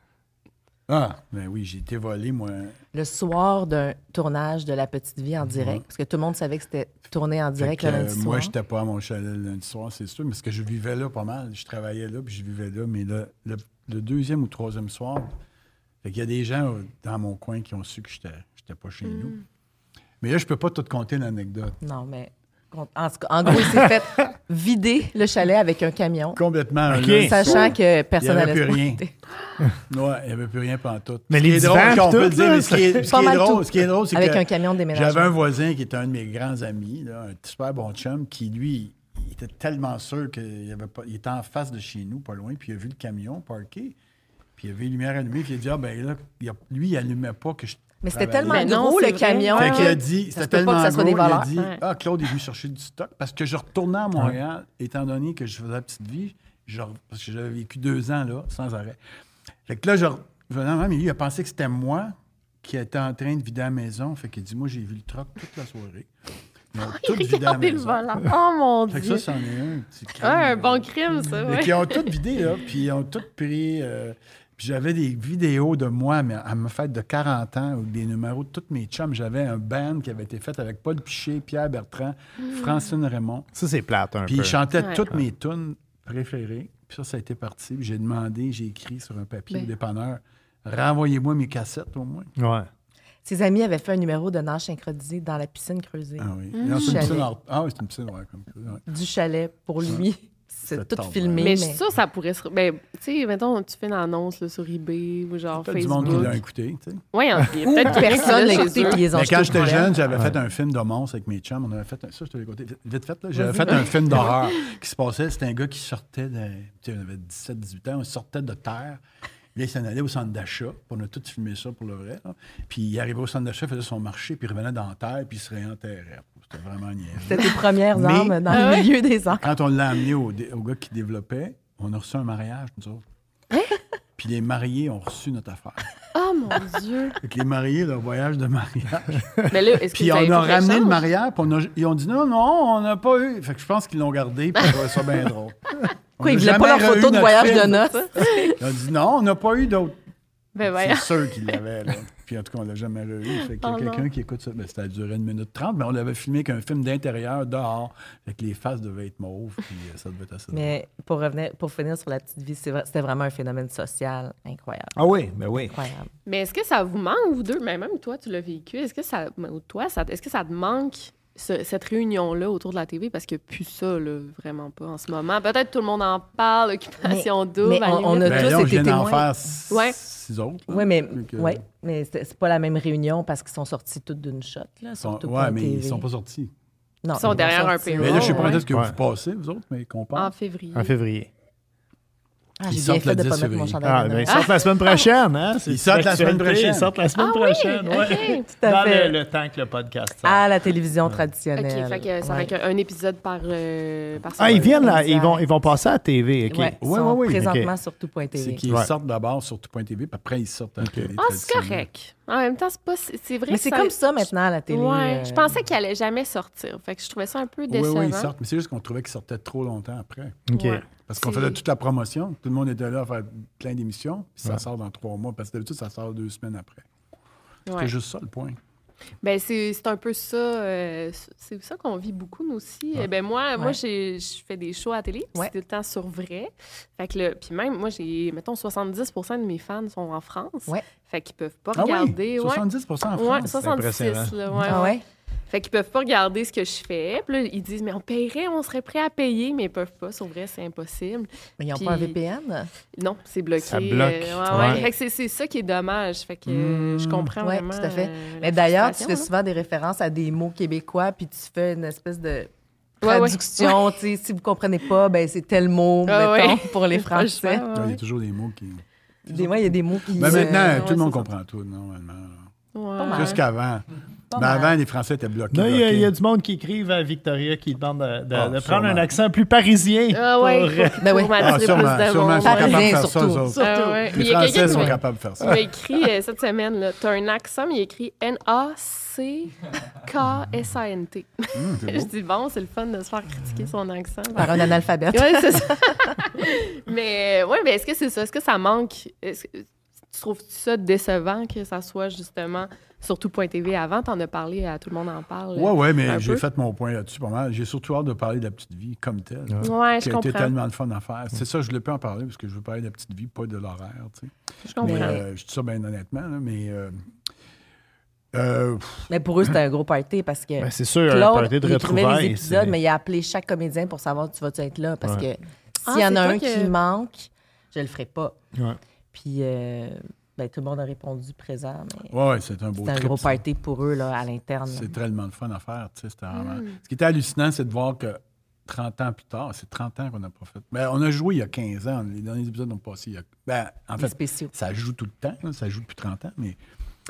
Ah, ben oui, j'ai été volé, moi. Le soir d'un tournage de La Petite Vie en direct, parce que tout le monde savait que c'était tourné en direct Fait que, le euh, lundi soir. moi, je n'étais pas à mon chalet le lundi soir, c'est sûr, parce que je vivais là pas mal. Je travaillais là, puis je vivais là. Mais le, le, le deuxième ou troisième soir, fait qu'il y a des gens euh, dans mon coin qui ont su que je n'étais pas chez nous. Mais là, je peux pas tout compter l'anecdote. Non, mais en, tout cas, en gros, il s'est fait vider le chalet avec un camion, Complètement. un Ok. lundi sachant soir. que Il personne n'y avait n'allait plus se rien. pointer. Ouais, il n'y avait plus rien pantoute. Mais Ce les qui est drôle, divans, qu'on tout, peut le dire, là, mais ce qui est, ce Pas qui est mal drôle, tout. ce qui est drôle, c'est Avec que un camion de déménagement. j'avais un voisin qui était un de mes grands amis, là, un super bon chum, qui, lui, il était tellement sûr qu'il y avait pas, il était en face de chez nous, pas loin, puis il a vu le camion parké, puis il avait les lumières allumées, puis il a dit, ah ben là, il a- lui, il allumait pas que je Mais c'était travailler. tellement Mais non, gros, c'est le vrai. camion. Fait Ouais. qu'il a dit, Ça se c'était peut pas tellement que ça soit gros, des il a voleurs. dit, Ouais. ah, Claude est venu chercher du stock. Parce que je retournais à Montréal, étant donné que je faisais la petite vie, je- parce que j'avais vécu deux ans là, sans arrêt. Fait que là, je revenais, mais lui, il a pensé que c'était moi qui était en train de vider la maison. Fait qu'il dit, moi, j'ai vu le truck toute la soirée. Ils ont tout vidé la Regardez le maison. volant. Oh mon Fait que Dieu. ça, c'en est un petit crime. Ah, un là. bon crime, ça, Mais ouais. qui ont tout vidé, là, puis ils ont tout pris. euh, puis j'avais des vidéos de moi, mais à ma fête de quarante ans, ou des numéros de tous mes chums. J'avais un band qui avait été fait avec Paul Piché, Pierre Bertrand, Francine Raymond. Ça, c'est plate un Puis peu. ils chantaient Ouais. toutes mes tunes préférées. Puis ça, ça a été parti. Puis j'ai demandé, j'ai écrit sur un papier Ben. au dépanneur, renvoyez-moi mes cassettes au moins. Ouais. Ses amis avaient fait un numéro de nage synchronisé dans la piscine creusée Ah oui. Non, c'est une Chalet. piscine hors- Ah oui, c'est une piscine, ouais, comme ça. Ouais. du chalet pour lui. C'est C'est tout top, filmé. Mais Mais, je suis sûre que ça pourrait se. Ben, tu sais, mettons, tu fais une annonce là, sur eBay ou genre Peut-être du Facebook. monde qui l'a écouté, tu sais. Oui, il y a peut-être quelqu'un qui personne l'a n'a chez écouté eux. puis ils ont Mais jeté quand au j'étais poubelle. jeune, j'avais fait un film de monstre avec mes chums. On avait fait un... Ça, je te l'ai conté vite, vite fait. Là. J'avais fait un film d'horreur qui se passait. C'était un gars qui sortait de... Tu sais, on avait dix-sept dix-huit ans. On sortait de terre. Là, il s'en allait au centre d'achat. Puis on a tout filmé ça pour le vrai. Là. Puis il arrivait au centre d'achat, il faisait son marché, puis il revenait dans la terre, puis il se réenterrait. C'était vraiment niaiseux. C'était tes premières Mais- armes dans Ah le ouais? milieu des armes. Quand on l'a amené au, dé- au gars qui développait, on a reçu un mariage, nous autres. Hein? Puis les mariés ont reçu notre affaire. Oh mon Dieu. Fait que les mariés, leur voyage de mariage. Mais là, est-ce que Puis vous on avez a fait ramené le l'échange? mariage, puis on a- ils ont dit non, non, on n'a pas eu. Fait que je pense qu'ils l'ont gardé, puis on trouvait ça bien drôle. On Quoi, a ils voulaient jamais pas leur re-eu photo de notre voyage film. de noces? Ils ont dit non, on n'a pas eu d'autres. Ben voyons. C'est sûr qu'ils l'avaient, là. Puis en tout cas, on l'a jamais re-eu. Fait qu'il y a Oh quelqu'un non. qui écoute ça. Ben, ça a duré une minute trente, mais on l'avait filmé qu'un film d'intérieur, dehors. Fait que les faces devaient être mauves, puis euh, ça devait être assez drôle. Mais pour revenir, pour finir sur la petite vie, c'est vrai- c'était vraiment un phénomène social incroyable. Ah oui, ben oui. Incroyable. Mais est-ce que ça vous manque, vous deux? Mais même toi, tu l'as vécu. Est-ce que ça. Ou toi, ça... est-ce que ça te manque ce- cette réunion-là autour de la T V? Parce qu'il n'y a plus ça, là, vraiment pas en ce moment. Peut-être tout le monde en parle, occupation double. mais à la on- on limite. a Ben tous là, on été vient d'en témoins. faire six, Ouais. six autres. là. Oui, mais, Fait que- ouais, mais c'est c'est pas la même réunion parce qu'ils sont sortis toutes d'une shot. Là, Ils sont- surtout ouais, pas mais T V. ils sont pas sortis. Non, Ils sont vont derrière un sortir. paywall. Mais là, je sais pas ouais. quand est-ce que Ouais. vous passez, vous autres, mais qu'on En parle. février. En février. Ah, Ils j'ai sortent bien fait le de pas dix mettre mon février. chandail. Ah, de ben, ils Noël. sortent la semaine prochaine, hein? C'est Ils sortent la semaine l'actualité. prochaine. Ils sortent la semaine Ah oui, prochaine, ouais. OK. Tout à Dans fait. le, le temps que le podcast sort. À la télévision OK, traditionnelle. fait que ça Ouais. fait qu'un épisode par, euh, par Ah, ils semaine. viennent là, ils Exact. vont, ils vont passer à la T V, OK. Ouais, ils Ouais, sont ouais, ouais. présentement OK. sur tout point T C'est V. qu'ils Ouais. sortent d'abord sur tout point T V, puis après, ils sortent à la télé Ah, c'est traditionnelle. correct. En même temps, c'est pas. C'est c'est vrai Mais que c'est comme ça maintenant à la télé. Ouais, euh, je pensais qu'il allait jamais sortir. Fait que je trouvais ça un peu Oui, décevant. oui, ils sortent. Mais c'est juste qu'on trouvait qu'ils sortaient trop longtemps après. OK. Ouais. Parce qu'on C'est- faisait toute la promotion. Tout le monde était là à faire plein d'émissions. Puis ça Ouais. sort dans trois mois. Parce que d'habitude, ça sort deux semaines après. Ouais. C'est juste ça, le point. Ben, c'est c'est un peu ça. euh, c'est ça qu'on vit beaucoup, nous aussi. Eh ben, moi, moi Ouais. j'ai- je fais des shows à la télé, puis Ouais. c'est tout le temps sur vrai. Fait que le, puis même, moi, j'ai, mettons, soixante-dix pour cent de mes fans sont en France. Ouais. Fait qu'ils peuvent pas Ah regarder. oui, soixante-dix pour cent en ouais, France. ouais, soixante-six. impressionnant. Là, ouais, Ah ouais. ouais? Fait qu'ils peuvent pas regarder ce que je fais. Puis là, ils disent, mais on paierait, on serait prêt à payer, mais ils peuvent pas. Sur vrai, c'est impossible. Mais ils n'ont Puis- pas un V P N? Non, c'est bloqué. Ça bloque. euh, ouais, ouais. Ouais. Fait que c'est, c'est ça qui est dommage. Fait que euh, je comprends Ouais, vraiment. tout à fait. euh, la Mais d'ailleurs, tu frustration, fais là. souvent des références à des mots québécois, puis tu fais une espèce de Ouais, ouais. traduction. Tu sais, si vous comprenez pas, ben c'est tel mot, Ah, mettons, ouais. pour les Pas le choix, Français. ouais, Il y a ouais. toujours des mots qui... Des fois, il y a des mots qui... Mais euh, maintenant, ouais, tout le monde c'est ça. comprend tout, normalement. Ouais. Pas mal. Plus qu'avant. Pas Mais mal. avant, les Français étaient bloqués. Là, il y, a- il y a bloqués. du monde qui écrivent à Victoria qui demande de, de- Ah, de prendre sûrement. un accent plus parisien. Ah ouais, pour, euh, pour, Ben oui. pour Ah, m'attirer sûrement, plus de sûrement, monde. ils sont capables de Parisien, faire ça, eux surtout. autres. Ah ouais. Mais Les il y a Français quelqu'un qui sont m'a- capables de faire Il ça. m'a écrit euh, cette semaine, là, t'as un accent, mais il a écrit N A C K S A N T. Hum, c'est Je beau. dis, bon, c'est le fun de se faire critiquer son accent. Par un analphabète. Oui, c'est ça. mais ouais, mais est-ce que c'est ça? Est-ce que ça manque? Est-ce que, tu trouves ça décevant que ça soit justement sur tout point T V avant? T'en as parlé, à tout le monde en parle. Oui, oui, un mais j'ai peu. fait mon point là-dessus pas mal. J'ai surtout hâte de parler de la petite vie comme telle. Ouais, Qui je a été comprends. tellement le fun à faire. C'est ça, je ne voulais pas en parler parce que je veux parler de la petite vie, pas de l'horaire. Tu sais. Je comprends. Mais euh, je dis ça bien honnêtement, là, mais. Euh, euh, Mais pour eux, c'était un gros party parce que Ben, c'est sûr, un Claude, party de il écrivait les retrouvailles. épisodes, c'est- mais il a appelé chaque comédien pour savoir tu vas-tu être là. Parce Ouais. que Ah, s'il y en c'est a toi un que- qui manque, je le ferai pas. Ouais. Puis euh, ben, tout le monde a répondu présent. Mais ouais, ouais, c'est un beau c'était un trip. gros ça. party pour eux là, à l'interne. C'est tellement le fun à faire. Tu sais, c'était vraiment- Mm. Ce qui était hallucinant, c'est de voir que trente ans plus tard, c'est trente ans qu'on n'a pas fait. Ben, on a joué il y a quinze ans. Les derniers épisodes ont passé il y a. Ben, en Les fait, spéciaux. ça joue tout le temps. là, ça joue depuis trente ans, mais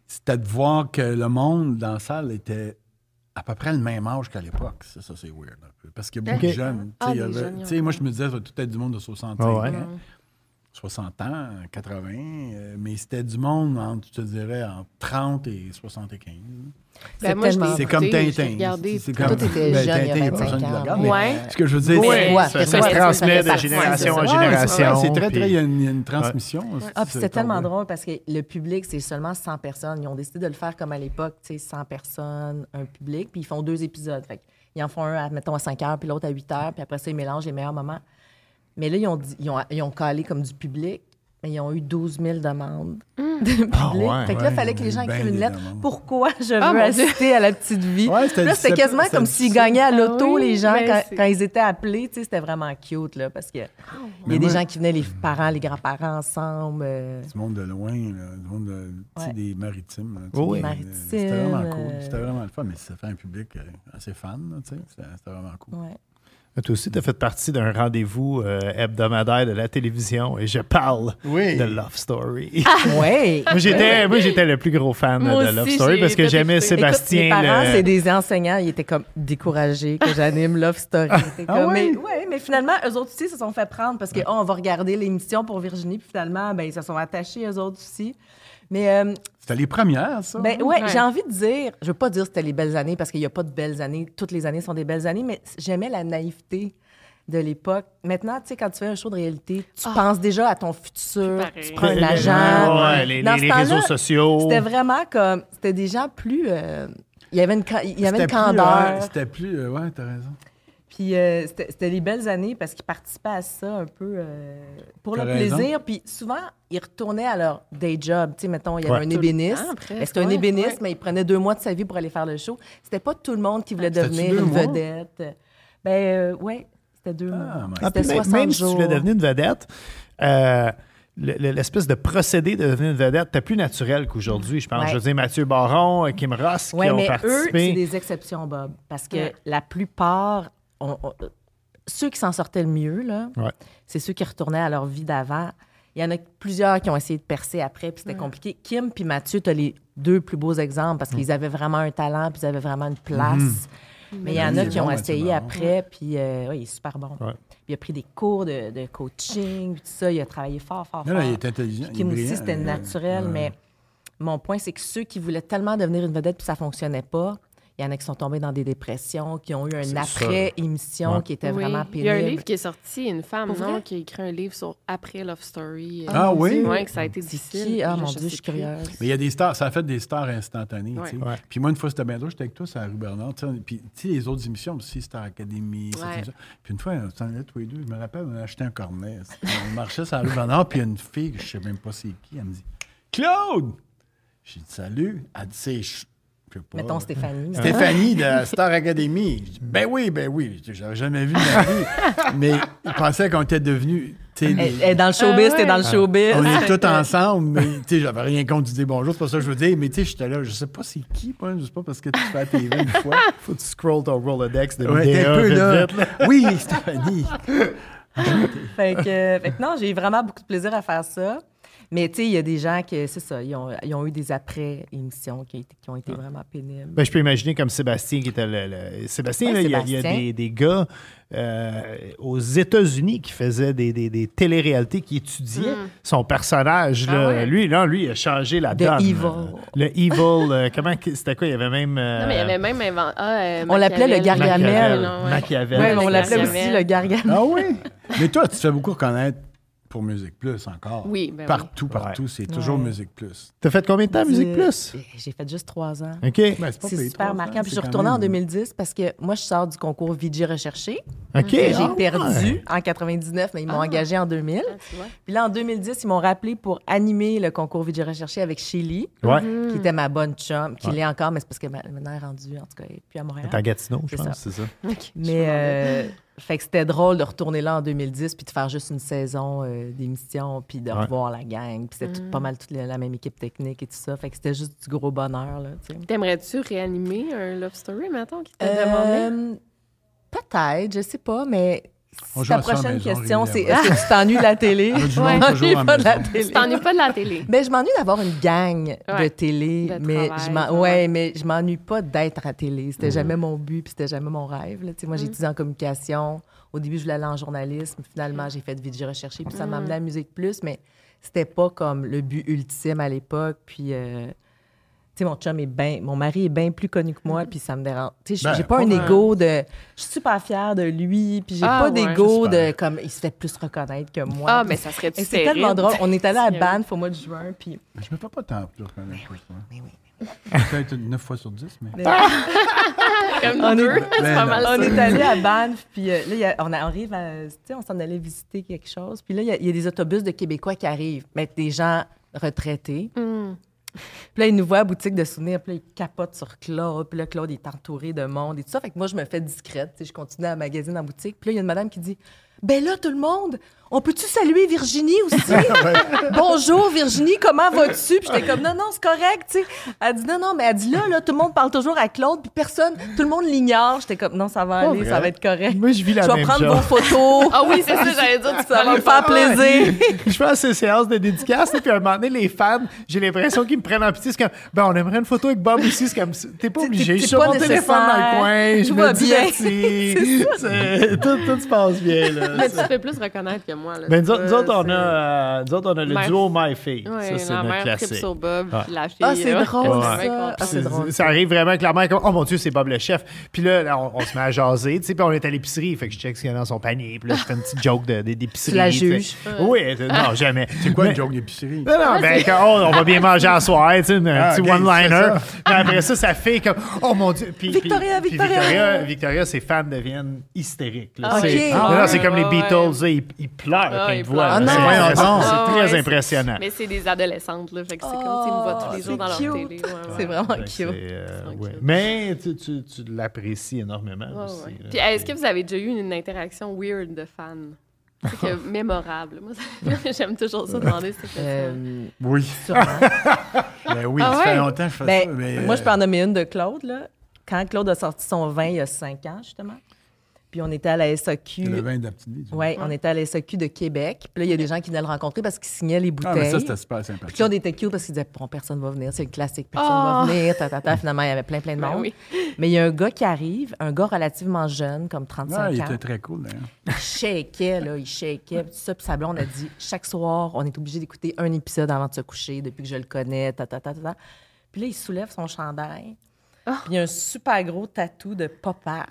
c'était de voir que le monde dans la salle était à peu près le même âge qu'à l'époque. Ça, ça c'est weird un peu. Parce qu'il y a beaucoup Okay. de jeunes. Ah, il y des avait- jeunes, tu sais, moi, je me disais, ça va tout être du monde de soixante Ah ouais. ans. soixante ans, quatre-vingts, euh, mais c'était du monde, entre, je te dirais, entre trente et soixante-quinze. Ben, moi, je l'ai C'est comme écouté, Tintin. j'ai regardé. C'est Toi, comme- t'étais ben, jeune, il y a Tintin, il y a vingt-cinq personne qui le ans. regarde, mais Ouais. ce que je veux dire, Oui, c'est- Ouais, ça, c'est ça vrai, se ça transmet fait de partie, génération c'est en ça. Ouais, génération. c'est très, puis- très, il y a une, il y a une transmission. Ah, puis c'était tellement drôle parce que le public, c'est seulement cent personnes. Ils ont décidé de le faire comme à l'époque, tu sais, cent personnes, un public, puis ils font deux épisodes. Fait ils en font un, à, mettons, à cinq heures, puis l'autre à huit heures, puis après ça, ils mélangent les meilleurs moments. Mais là, ils ont, dit, ils ont, ils ont calé comme du public, mais ils ont eu douze mille demandes de public. Ah ouais, fait que là, il ouais, fallait que les gens ben écrivent une des lettre. demandes. Pourquoi je veux Ah, mon Dieu. assister à la petite vie? Ouais, c'était là, c'était difficile, quasiment c'était comme s'ils difficile. gagnaient à l'auto, Ah oui, les gens, ben quand, c'est- quand ils étaient appelés. Tu sais, c'était vraiment cute, là, parce que il y a Mais des moi- gens qui venaient, les parents, les grands-parents ensemble. euh, Du monde de loin, là, du monde de, tu sais, Ouais. des maritimes. Là, tu sais, Oui. euh, Maritimes, C'était vraiment cool. euh, C'était vraiment le fun, mais ça fait un public euh, assez fan. Là, tu sais, c'était c'était vraiment cool. ouais. Toi aussi, tu as fait partie d'un rendez-vous euh, hebdomadaire de la télévision et je parle Oui. de Love Story. Ouais. moi, j'étais, moi, j'étais le plus gros fan Moi de Love aussi, Story j'ai parce que tout j'aimais écouté. Sébastien. Écoute, mes parents, le- c'est des enseignants. Ils étaient comme découragés que j'anime Love Story. Ils étaient Ah comme, oui? mais, ouais, mais finalement, eux autres aussi se sont fait prendre parce que, oh, on va regarder l'émission pour Virginie. Puis finalement, ben, ils se sont attachés, eux autres aussi. Mais, euh, C'était les premières, ça. ben, hein? ouais, Ouais. j'ai envie de dire, je veux pas dire que c'était les belles années parce qu'il n'y a pas de belles années. Toutes les années sont des belles années, mais j'aimais la naïveté de l'époque. Maintenant, tu sais, quand tu fais un show de réalité, tu penses déjà à ton futur, pareil. tu prends un Ouais, agent. ouais, les, Dans les- ce les temps-là, réseaux sociaux. C'était vraiment comme... C'était des gens plus... euh, il y avait une, ca- il y avait une C'était plus, candeur. ouais, C'était plus. euh, ouais, t'as raison. Puis euh, c'était c'était les belles années parce qu'ils participaient à ça un peu euh, pour T'as le raison. plaisir. Puis souvent, ils retournaient à leur day job. Tu sais, mettons, il y avait Ouais. un Tout le ébéniste. temps, presque, Ben, C'était un ouais, ébéniste, ouais. mais il prenait deux mois de sa vie pour aller faire le show. C'était pas tout le monde qui voulait C'était-tu devenir deux une mois? vedette. Ben euh, ouais, c'était deux mois. my Ah, C'était puis même- soixante même si tu jours. voulais devenir une vedette, euh, le- le- l'espèce de procédé de devenir une vedette était plus naturel qu'aujourd'hui. Je pense, Ouais. je veux dire, Mathieu Baron, euh, Kim Ross Oui, qui ont mais eux, participé. c'est des exceptions, Bob. Parce que Ouais. la plupart, on- on- ceux qui s'en sortaient le mieux, là, Ouais. c'est ceux qui retournaient à leur vie d'avant. Il y en a plusieurs qui ont essayé de percer après, puis c'était compliqué. Kim puis Mathieu, tu as les deux plus beaux exemples parce qu'ils avaient vraiment un talent, puis ils avaient vraiment une place. Mais il y en Oui, a il qui est ont bon, Mathieu essayé Baron. après, puis euh, ouais, il est super bon. Ouais. Puis il a pris des cours de, de coaching, puis tout ça. Il a travaillé fort, fort, Non, fort. non, il est intelligent. Puis il est Kim aussi, brillant, c'était euh, naturel, ouais. mais mon point, c'est que ceux qui voulaient tellement devenir une vedette puis ça fonctionnait pas, il y en a qui sont tombés dans des dépressions, qui ont eu un C'est ça. après-émission Ouais. qui était Oui. vraiment Il y a pénible. un livre qui est sorti, une femme, Pour non, vrai? qui a écrit un livre sur après Love Story. euh, Ah mon oui? Dieu. Ouais, que ça a été C'est difficile. qui? Ah, Je- mon je Dieu, sais je suis plus. curieuse. Mais il y a des stars, ça a fait des stars instantanées. Ouais. tu sais. Ouais. Puis moi, une fois, c'était bien drôle, j'étais avec toi, c'est à rue Bernard. tu sais, Puis, tu sais, les autres émissions aussi, Star Academy, ça, Ouais. tout ça. Puis une fois, on s'en allait tous les deux. Je me rappelle, on a acheté un cornet. On marchait sur la rue Bernard, puis il y a une fille, je sais même pas c'est qui, elle me dit Claude! J'ai dit salut. Elle dit c'est. Je sais pas. Mettons Stéphanie. mais- Stéphanie de Star Academy. Je dis, ben oui, ben oui. J'avais jamais vu de ma vie. Mais il pensait qu'on était devenus. tu sais, Elle, des- elle est dans le showbiz, Ah ouais. t'es dans le showbiz. on est tous ensemble, mais tu sais, j'avais rien contre de dire bonjour, c'est pas ça que je veux dire, mais tu sais, j'étais là, je sais pas c'est qui, moi, je sais pas parce que tu fais la T V une fois. Faut que tu scrolls ton Rolodex de Ouais, t'es vidéos un peu vite, là. vite, là. Oui, Stéphanie. fait, que, fait que non, j'ai eu vraiment beaucoup de plaisir à faire ça. Mais tu sais, il y a des gens qui, c'est ça, ils ont, ils ont eu des après-émissions qui, ont été- qui ont été vraiment pénibles. Ben, je peux imaginer comme Sébastien qui était le. le- Sébastien, Ouais, là, il y a, il y a Sébastien. des, des gars euh, aux États-Unis qui faisaient des, des, des téléréalités, qui étudiaient son personnage. Là. Ah ouais? Lui, là, lui, il a changé la The donne. Evil. là. Le Evil. euh, comment que- c'était quoi? Il y avait même. euh, Non, mais il y avait même inventé. Ah, euh, On l'appelait le Machiavel. Gargamel. non, ouais. Machiavel. Ouais, mais on le l'appelait Gargamel. aussi le Gargamel. Ah oui? Mais toi, tu te fais beaucoup reconnaître pour Musique Plus encore. Oui, ben oui. Partout, partout, c'est toujours Ouais. Musique Plus. T'as fait combien de temps, Musique Plus? J'ai fait juste trois ans. OK. Ben, c'est pas C'est payé, super trois marquant. ans, Puis je c'est suis quand retournée en même- deux mille dix parce que moi, je sors du concours V J Recherché. OK. que J'ai Ah, perdu ouais. en quatre-vingt-dix-neuf, mais ils m'ont Ah. engagé en deux mille. Ah, tu vois. Puis là, en deux mille dix, ils m'ont rappelé pour animer le concours V J Recherché avec Shelly, Ouais. qui était ma bonne chum, qui l'est encore, mais c'est parce que ma- maintenant elle est rendue, en tout cas, elle est plus à Montréal. T'es à Gatineau, je C'est pense, ça. c'est ça. Mais euh, fait que c'était drôle de retourner là en deux mille dix puis de faire juste une saison euh, d'émission puis de Ouais. revoir la gang. Puis c'était tout- pas mal toute la, la même équipe technique et tout ça. Fait que c'était juste du gros bonheur, là, tu sais. T'aimerais-tu réanimer un Love Story, mettons, qui t'a demandé? Euh, Peut-être, je sais pas, mais On joue Ta ensemble à la prochaine maison question, c'est régulièrement. est-ce que tu t'ennuies de la télé? On a du Ouais. monde toujours à la pas de la maison. télé. Tu t'ennuies pas de la télé. Ben, je m'ennuie d'avoir une gang de Ouais. télé, De mais travail, je m'en... genre. ouais, mais je m'ennuie pas d'être à télé. C'était jamais mon but, puis c'était jamais mon rêve. Là. Tu sais, Moi, j'ai étudié en communication. Au début, je voulais aller en journalisme. Finalement, j'ai fait de vidéo recherché, puis ça m'a amené à la musique plus, mais c'était pas comme le but ultime à l'époque. Puis, euh, tu sais, mon chum est bien... Mon mari est bien plus connu que moi, puis ça me dérange. Tu sais, Ben, j'ai pas pas un mal. ego de... Je suis super fière de lui, puis j'ai Ah, pas ouais. d'ego C'est super. de... comme Il se fait plus reconnaître que moi. Ah, Puis mais ça serait et c'est tellement drôle. On est allé à Banff au mois de juin, puis... Je me fais pas tant plus reconnaître. Mais oui. Peut-être neuf fois sur dix, mais... Comme On est- deux. C'est Ben pas non. mal On ça. est allé à Banff, puis euh, là, il y a- on, a- on arrive à. Tu sais, on s'en allait visiter quelque chose. Puis là, il y a- il y, a des autobus de Québécois qui arrivent, mais des gens retraités. Mm. Puis là, ils nous voient à la boutique de souvenirs, puis là, ils capotent sur Claude. Puis là, Claude est entouré de monde et tout ça. Fait que moi, je me fais discrète. Tu sais, je continue à magasiner en boutique. Puis là, il y a une madame qui dit ben là, tout le monde, on peut-tu saluer Virginie aussi? Bonjour Virginie, comment vas-tu? Puis j'étais comme non, non, c'est correct, tu sais. Elle dit non, non, mais elle dit là, là, tout le monde parle toujours à Claude, puis personne, tout le monde l'ignore. J'étais comme non, ça va aller, vrai. ça va être correct. Moi, je vis la Je vais même prendre chose. vos photos. Ah oui, c'est ça, j'allais dire. Tu Ça va me faire plaisir. Je fais à ces séances de dédicace, puis à un moment donné, les fans, j'ai l'impression qu'ils me prennent en pitié. C'est comme, ben, on aimerait une photo avec Bob aussi. C'est comme, t'es pas T'es- obligé. t'es Je suis sur pas mon téléphone dans nécessaire. le coin, je Tout me va bien. divertis. C'est- Tout, tout se passe bien, là. Mais tu te fais plus reconnaître que moi. Là. Ben, nous, autres- nous Ça, autres, on c'est- a, euh, nous autres, on a le Mère- duo My-Fille. Ouais, ça, c'est la notre mère tripe classique. sur Bob, Ouais. puis la fille. Ah, c'est euh, drôle, elle est ça. bien contente. Ah, c'est drôle. Ça arrive vraiment clairement comme oh mon Dieu, c'est Bob le chef. Puis là, là, on, on se met à jaser, tu sais, puis on est à l'épicerie, fait que je check ce qu'il y a dans son panier, puis là je fais une petite joke de, de- d'épicerie. Tu la tu sais. juges? Oui, euh, non, jamais. C'est quoi Mais- le joke d'épicerie? Non, non, ben, quand, oh, on va bien manger à soir, tu sais, un Ah, petit ok, one-liner. c'est ça. Mais après ça, ça fait comme, oh mon Dieu. Puis, Victoria, puis- puis Victoria. Victoria, Victoria, ses fans deviennent hystériques. Là. Ah, C'est, ok. non, non, c'est Ouais, comme les ouais, Beatles, ouais. là, ils, ils pleurent Ah, quand ils ils te voient. pleurent. là. Ah, C'est non. impressionnant. Ah, C'est ouais, très c'est- impressionnant. Mais c'est des adolescentes, là. Fait que c'est comme, tu sais, ils me voient tous les jours dans leur cute. télé. ouais, ouais. C'est vraiment Fait que cute. c'est, euh, C'est ouais. cute. Mais tu, tu, tu l'apprécies énormément Ouais, aussi. ouais. là. Puis est-ce que vous avez déjà eu une interaction weird de fans? C'est que mémorable. Moi, ça- j'aime toujours ça demander cette question. Euh, Oui. sûrement. Ben oui, Ah ça fait ouais? longtemps que je fais Ben, ça. Mais, moi, je euh, peux en nommer une de Claude. Là. Quand Claude a sorti son vin il y a cinq ans, justement, puis on était à la S A Q. le vin de la petite vie. tu vois. Oui, on était à la S A Q de Québec. Puis là, il y a des gens qui venaient le rencontrer parce qu'il signait les Ah, bouteilles. mais ça, c'était super sympathique. Puis Claude était cute parce qu'il disait bon, personne va venir, c'est le classique, personne Oh. va venir. Ta, ta, ta. Finalement, il y avait plein, plein de Ben monde. oui. Mais il y a un gars qui arrive, un gars relativement jeune, comme trente-cinq Ah, il ans. était très cool, d'ailleurs. Il shakeait, là, il shakeait, puis tout ça. Puis sa blonde a dit chaque soir, on est obligé d'écouter un épisode avant de se coucher, depuis que je le connais, ta, ta, ta, ta, ta. Puis là, il soulève son chandail, puis il y a un super gros tatou de papa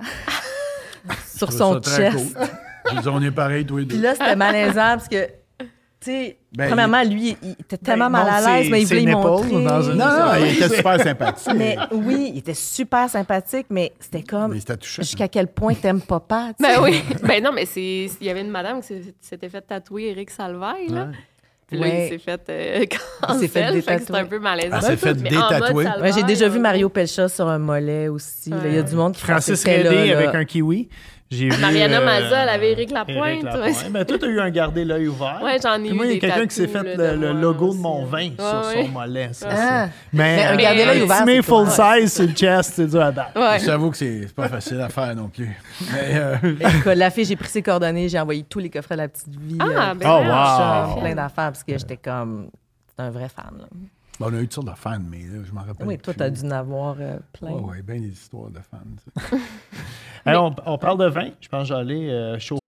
sur Je son trouve ça très chest. cool. Je dis, on est pareils, tous les deux. Puis là, c'était malaisant parce que, tu sais, Ben, premièrement, lui, il était tellement mal à montre l'aise, ses- mais il ses voulait y nipples montrer. dans une- Non, non, il était super sympathique. Mais oui, il était super sympathique, mais c'était comme Mais c'était touchant. jusqu'à quel point t'aimes papa, tu sais. Ben oui. Ben non, mais c'est il y avait une madame qui s'est- s'était fait tatouer Éric Salvaille, là. Puis là, Ouais. il s'est fait euh, Il s'est fait cancel, fait que c'était détatouer. un peu malaisant. Elle s'est fait Mais en mode détatouer. Salvaille, Ouais, j'ai déjà vu euh, Mario Pelcha sur un mollet aussi. là. Il y a du monde qui Francis pensait que c'était Redé là, là. avec un kiwi. J'ai vu, Mariana euh, Mazza, elle avait Éric Lapointe. Éric Lapointe. Ouais. Ben, toi, t'as eu un garder l'œil ouvert. Ouais, j'en ai Puis eu moi, il y a des quelqu'un qui s'est tatous, fait là, le, de le moi logo de aussi. mon vin sur Ouais, son ouais. mollet. Ça, Ah. c'est- Mais, Mais un euh, garder l'œil un ouvert, petit c'est full pas- size sur le chest, c'est dur à battre. Ouais. J'avoue que c'est c'est pas facile à faire non plus. Mais euh, Écoute, la fille, j'ai pris ses coordonnées, j'ai envoyé tous les coffrets de la petite vie. Ah, euh, ben Oh, ouais, wow. plein d'affaires parce que j'étais comme. C'est un vrai fan. Là. bon, on a eu toutes sortes de fans, mais là, je m'en rappelle. Oui, toi, plus. t'as dû en avoir euh, plein. Oui, oui, bien des histoires de fans. tu sais. Hey, on, on parle de vin. Je pense que j'allais euh, chauffer.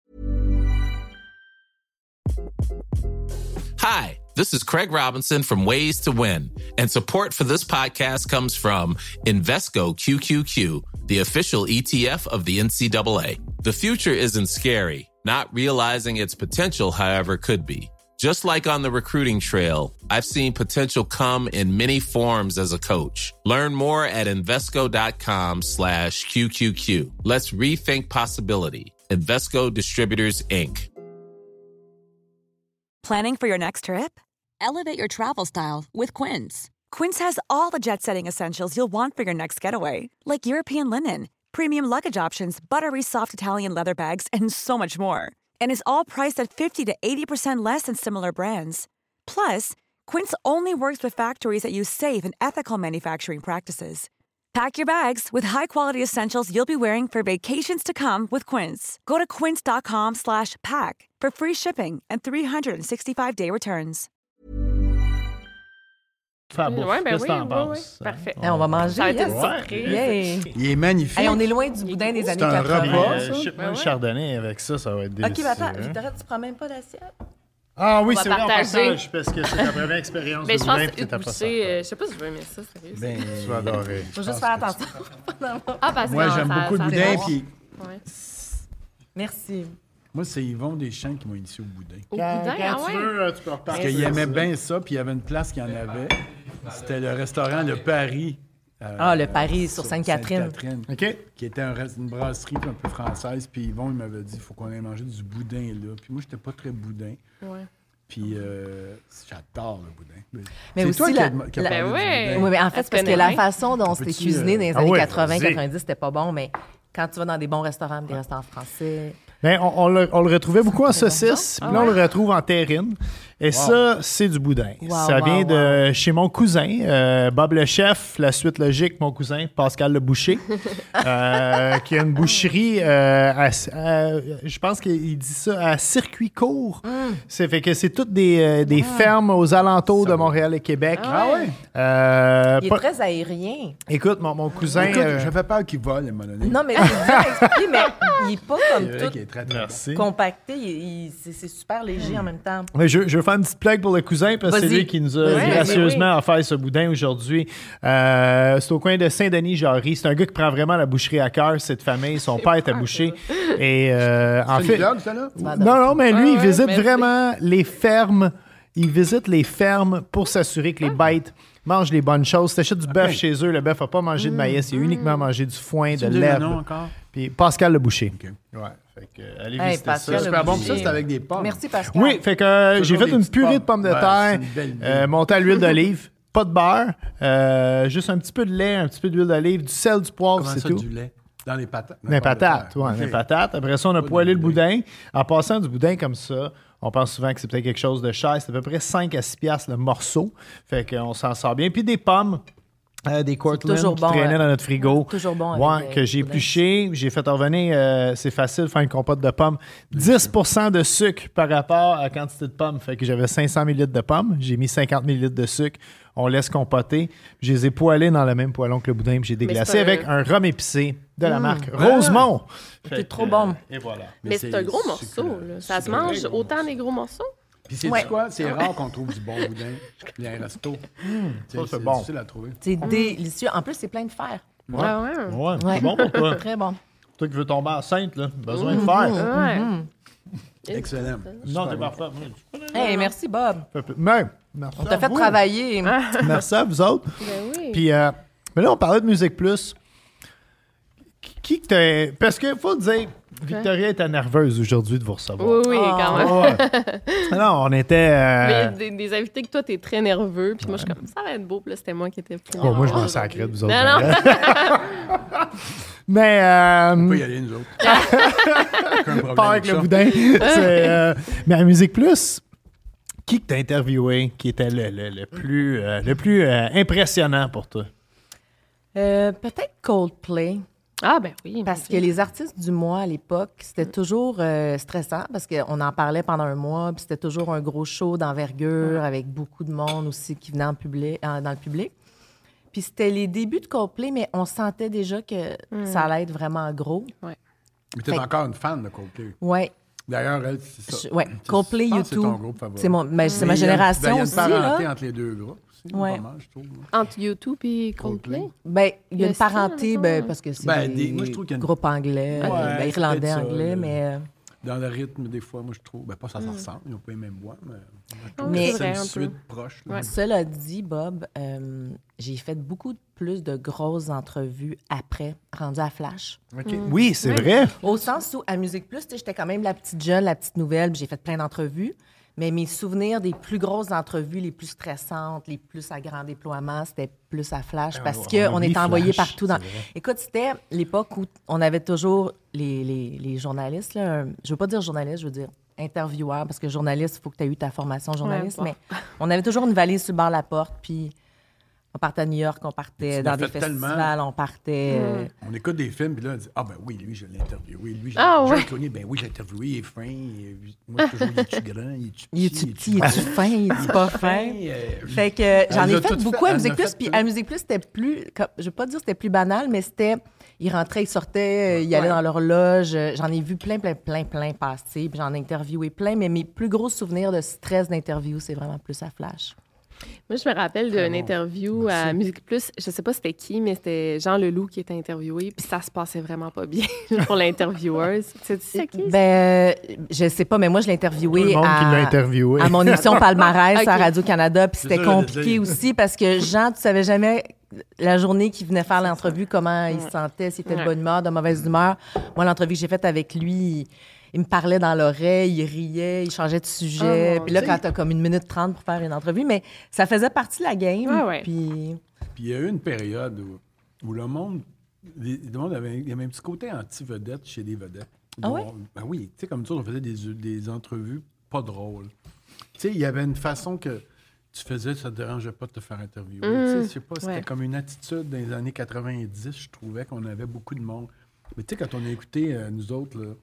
Hi, this is Craig Robinson from Ways to Win, and support for this podcast comes from Invesco Q Q Q, the official E T F of the N C double A. The future isn't scary. Not realizing its potential, however, could be. Just like on the recruiting trail, I've seen potential come in many forms as a coach. Learn more at Invesco.com slash QQQ. Let's rethink possibility. Invesco Distributors, Incorporated. Planning for your next trip? Elevate your travel style with Quince. Quince has all the jet-setting essentials you'll want for your next getaway, like European linen, premium luggage options, buttery soft Italian leather bags, and so much more. And is all priced at fifty to eighty percent less than similar brands. Plus, Quince only works with factories that use safe and ethical manufacturing practices. Pack your bags with high-quality essentials you'll be wearing for vacations to come with Quince. Go to quince.com slash pack for free shipping and three sixty-five day returns. Faire bouffe. Ouais, ben Qu'est-ce oui, que t'en oui, penses? oui. Parfait. Hey, on va manger. Ça va être yes. une surprise. Yay. Il est magnifique. Hey, on est loin du boudin des C'est années un quatre-vingts. repas, Euh, ça. ship-moi Ben le ouais. chardonnay avec ça, ça va être délicieux. OK, mais attends, hein. Victoria, tu prends même pas d'assiette? Ah oui, On va c'est vrai, on partager. partage parce que c'est ta première expérience Mais de je pense boudin que puis t'as une pas ça. bouchée, euh, je sais pas si je vais aimer ça, sérieux. Ben, Tu vas adorer. Faut juste faire attention. Ah, parce que moi, non, j'aime ça- beaucoup ça- le boudin. bon. Puis Ouais. Merci. moi, c'est Yvon Deschamps qui m'a initié au boudin. Au Quand, boudin, quand ah tu ouais? veux, euh, tu peux Parce repartir. qu'il aimait bien ça, puis il y avait une place qui en avait. C'était le restaurant Le Paris. euh, Ah, le Paris sur Sainte-Catherine. Sainte-Catherine, OK. qui était un rest- une brasserie un peu française. Puis Yvon, il m'avait dit il faut qu'on aille manger du boudin là. Puis moi, j'étais pas très boudin. Ouais. Puis euh, j'adore le boudin. Mais c'est aussi toi qui la- as, qui as la- parlé Ben du ouais. boudin. Oui, mais en Ah, fait, tu parce que connais la bien. façon dont c'était Peux-tu, cuisiné dans les Ah années ouais, quatre-vingts vas-y. quatre-vingt-dix, c'était pas bon, mais quand tu vas dans des bons restaurants, des restaurants français... Ben, on, on le, on le retrouvait beaucoup en saucisse, Ah puis là, on ouais? le retrouve en terrine. Et ça, c'est du boudin. Wow, ça wow, vient wow. de chez mon cousin, euh, Bob le chef, la suite logique, mon cousin, Pascal le boucher, euh, qui a une boucherie, euh, à- à- je pense qu'il dit ça, à circuit court. C'est fait que c'est toutes des, euh, des fermes aux alentours de Montréal et Québec. Ah ouais? Euh, Il est pas- très aérien. Écoute, mon, mon cousin... Écoute, euh, je fais peur qu'il vole à un moment donné. Non, mais c'est dur à expliquer, mais il est pas comme C'est vrai tout qu'il est très, très Merci. compacté. Il, il- c'est, c'est super léger en même temps. Mais je, je veux faire une petite blague pour le cousin parce que c'est Vas-y. lui qui nous a Vas-y, gracieusement offert ce boudin aujourd'hui. Euh, c'est au coin de Saint-Denis-Jarry. C'est un gars qui prend vraiment la boucherie à cœur, cette famille. Son père était boucher. Et euh, en C'est fait. une blague, ça, là? Non, non, mais lui, Ouais, il ouais, visite mais vraiment les fermes. Il visite les fermes pour s'assurer que les bêtes mangent les bonnes choses. Si t'achètes du bœuf Ok. chez eux, le bœuf n'a pas mangé de maïs. Il a uniquement mangé du foin, Tu de me dis le l'herbe. nom encore? Puis Pascal le boucher. OK. Ouais. Fait que, euh, allez Hey, visiter Pascal ça. le Super bon. Puis ça, boucher. c'est avec des pommes. Merci, Pascal. Oui, fait que euh, j'ai Toujours fait des une petites purée de pommes. pommes de Ouais, terre, c'est une belle idée. euh, montée à l'huile d'olive, pas de beurre, euh, juste un petit peu de lait, un petit peu d'huile d'olive, du sel, du poivre, Comment c'est ça, tout. du lait? Dans les patates? Dans les patates, oui, OK. dans les patates. Après ça, on a Pas poêlé de le boudin. En passant du boudin comme ça, on pense souvent que c'est peut-être quelque chose de cher. C'est à peu près cinq à six piastres le morceau. Fait qu'on s'en sort bien. Puis des pommes. Euh, des Cortland toujours qui bon, traînaient hein. dans notre frigo. Toujours bon Ouais, avec, euh, que j'ai le boudin. épluché. J'ai fait revenir, euh, c'est facile de faire une compote de pommes. dix pour cent de sucre par rapport à la quantité de pommes. Fait que j'avais cinq cents millilitres de pommes. J'ai mis cinquante millilitres de sucre. On laisse compoter. Je les ai poêlés dans le même poêlon que le boudin. Puis j'ai déglacé c'est un- avec un rhum épicé de la marque Rosemont. C'est Fait trop que, bon. euh, Et voilà. Mais c'est c'est un gros succulent. morceau, là. Ça se Succulent. mange autant des gros morceaux? Puis c'est Ouais. quoi? C'est rare qu'on trouve du bon boudin. Il y a un resto. Tu sais, ça, c'est bon. difficile à trouver. C'est délicieux. En plus, c'est plein de fer. Ah ouais. Ouais, Ouais. c'est bon pour toi. Très bon. Toi qui veux tomber enceinte, là, besoin de faire. Ouais. Excellent. Non, Super t'es bon. parfait. Hey, merci, Bob. Mais, merci On à t'a fait vous. travailler. Merci à vous autres. Ben oui. Puis, euh, mais là, on parlait de Musique Plus. Qui, qui que t'es... Parce que, faut dire, Victoria était nerveuse aujourd'hui de vous recevoir. Oui, oui, Ah. quand même. Ouais. Non, on était... euh, Mais il y a des, des invités que toi, t'es très nerveux. Puis moi, je suis comme, ça va être beau. Puis là, c'était moi qui étais plus Bon, moi, je m'en nerveuse sacrais de vous aujourd'hui. autres. Non, non. Mais... euh, On peut y aller, nous autres. Aucun problème pas avec le ça. boudin. C'est, euh, mais à Musique Plus, qui que t'as interviewé qui était le, le, le plus, euh, le plus euh, impressionnant pour toi? Euh, peut-être Coldplay. Ah, ben oui. Parce que mon Dieu. les artistes du mois à l'époque, c'était toujours euh, stressant parce qu'on en parlait pendant un mois, puis c'était toujours un gros show d'envergure avec beaucoup de monde aussi qui venait en public, en- dans le public. Puis c'était les débuts de Coldplay, mais on sentait déjà que ça allait être vraiment gros. Mais t'es Fait- encore une fan de Coldplay. Ouais, D'ailleurs, elle, c'est ça. je- ouais. C'est- Coldplay, je pense que C'est ton YouTube. groupe favori. C'est mon, mais c'est Mais ma il y a- génération ben, il y a aussi une parenté là. entre les deux groupes. C'est Ouais. pas mal, je trouve. Entre YouTube et Coldplay. Coldplay. Ben, il y a Le une parenté, style, ben, ouais. parce que c'est Ben, des, des- moi, je trouve qu'il y a une- groupes anglais, Ouais, euh, ben, c'est irlandais, peut-être ça, anglais, le- mais euh, Dans le rythme, des fois, moi, je trouve. Ben, pas ça, ça ressemble. Ils n'ont pas les mêmes voix, mais. je trouve Mais- que C'est vrai, c'est un une peu. suite proche. là. Ouais. cela dit, Bob, euh, j'ai fait beaucoup plus de grosses entrevues après, rendu à Flash. OK. Oui, c'est vrai. Au sens où, à Musique Plus, tu sais, j'étais quand même la petite jeune, la petite nouvelle, puis j'ai fait plein d'entrevues. Mais mes souvenirs des plus grosses entrevues, les plus stressantes, les plus à grand déploiement, c'était plus à Flash Ah, parce on qu'on oublie était envoyés Flash, partout. Dans... c'est vrai. Écoute, c'était l'époque où on avait toujours les, les, les journalistes. Là, un- je veux pas dire journaliste, je veux dire intervieweur, parce que journaliste, il faut que tu aies eu ta formation journaliste. Ouais, Mais on avait toujours une valise sur le bord de la porte, puis On partait à New York, on partait Tu dans l'as des fait festivals, tellement. on partait... euh, On écoute des films, puis là, on dit ah ben oui, lui, je l'ai interviewé. Lui, j'ai Ah, George ouais. Clooney, ben oui, j'ai interviewé, il est fin. il est- Moi, je toujours, il est-tu grand, il est-tu petit, Il est-tu petit, il est-tu fin, il est-tu pas fin? euh, Fait que euh, j'en Elle ai a fait tout beaucoup fait, à elle Musique a Plus, fait puis tout. à Musique Plus, c'était plus, comme- je vais pas dire que c'était plus banal, mais c'était, ils rentraient, ils sortaient, euh, ils allaient dans leur loge. euh, J'en ai vu plein, plein, plein, plein passer, puis j'en ai interviewé plein, mais mes plus gros souvenirs de stress d'interview, c'est vraiment plus à Flash. Moi, je me rappelle d'une interview à Musique Plus. Je sais pas c'était qui, mais c'était Jean Leloup qui était interviewé. Puis ça se passait vraiment pas bien pour l'intervieweuse. Tu sais, tu sais qui? Ben, euh, je sais pas, mais moi, je l'ai Tout interviewé le monde à, qui l'a interviewé. à mon émission Palmarès Ok. à Radio-Canada, puis C'est c'était ça, je compliqué disais. aussi parce que Jean, tu savais jamais la journée qu'il venait faire l'entrevue, comment il se sentait, s'il était de Ouais. bonne humeur, de mauvaise humeur. Moi, l'entrevue que j'ai faite avec lui, il, il me parlait dans l'oreille, il riait, il changeait de sujet. Oh, mon puis là, Dieu. quand t'as comme une minute trente pour faire une entrevue, mais ça faisait partie de la game. Ouais, ouais. Puis... Puis il y a eu une période où, où le monde, les- le monde avait, il y avait un petit côté anti-vedette chez les vedettes. Ah Où ouais? on- ben oui, tu sais, comme ça, on faisait des, des entrevues pas drôles. Tu sais, il y avait une façon que tu faisais, ça te dérangeait pas de te faire interviewer. Tu sais, je sais pas, c'était ouais. comme une attitude dans les années quatre-vingt-dix, je trouvais qu'on avait beaucoup de monde. Mais tu sais, quand on a écouté, euh, nous autres, là,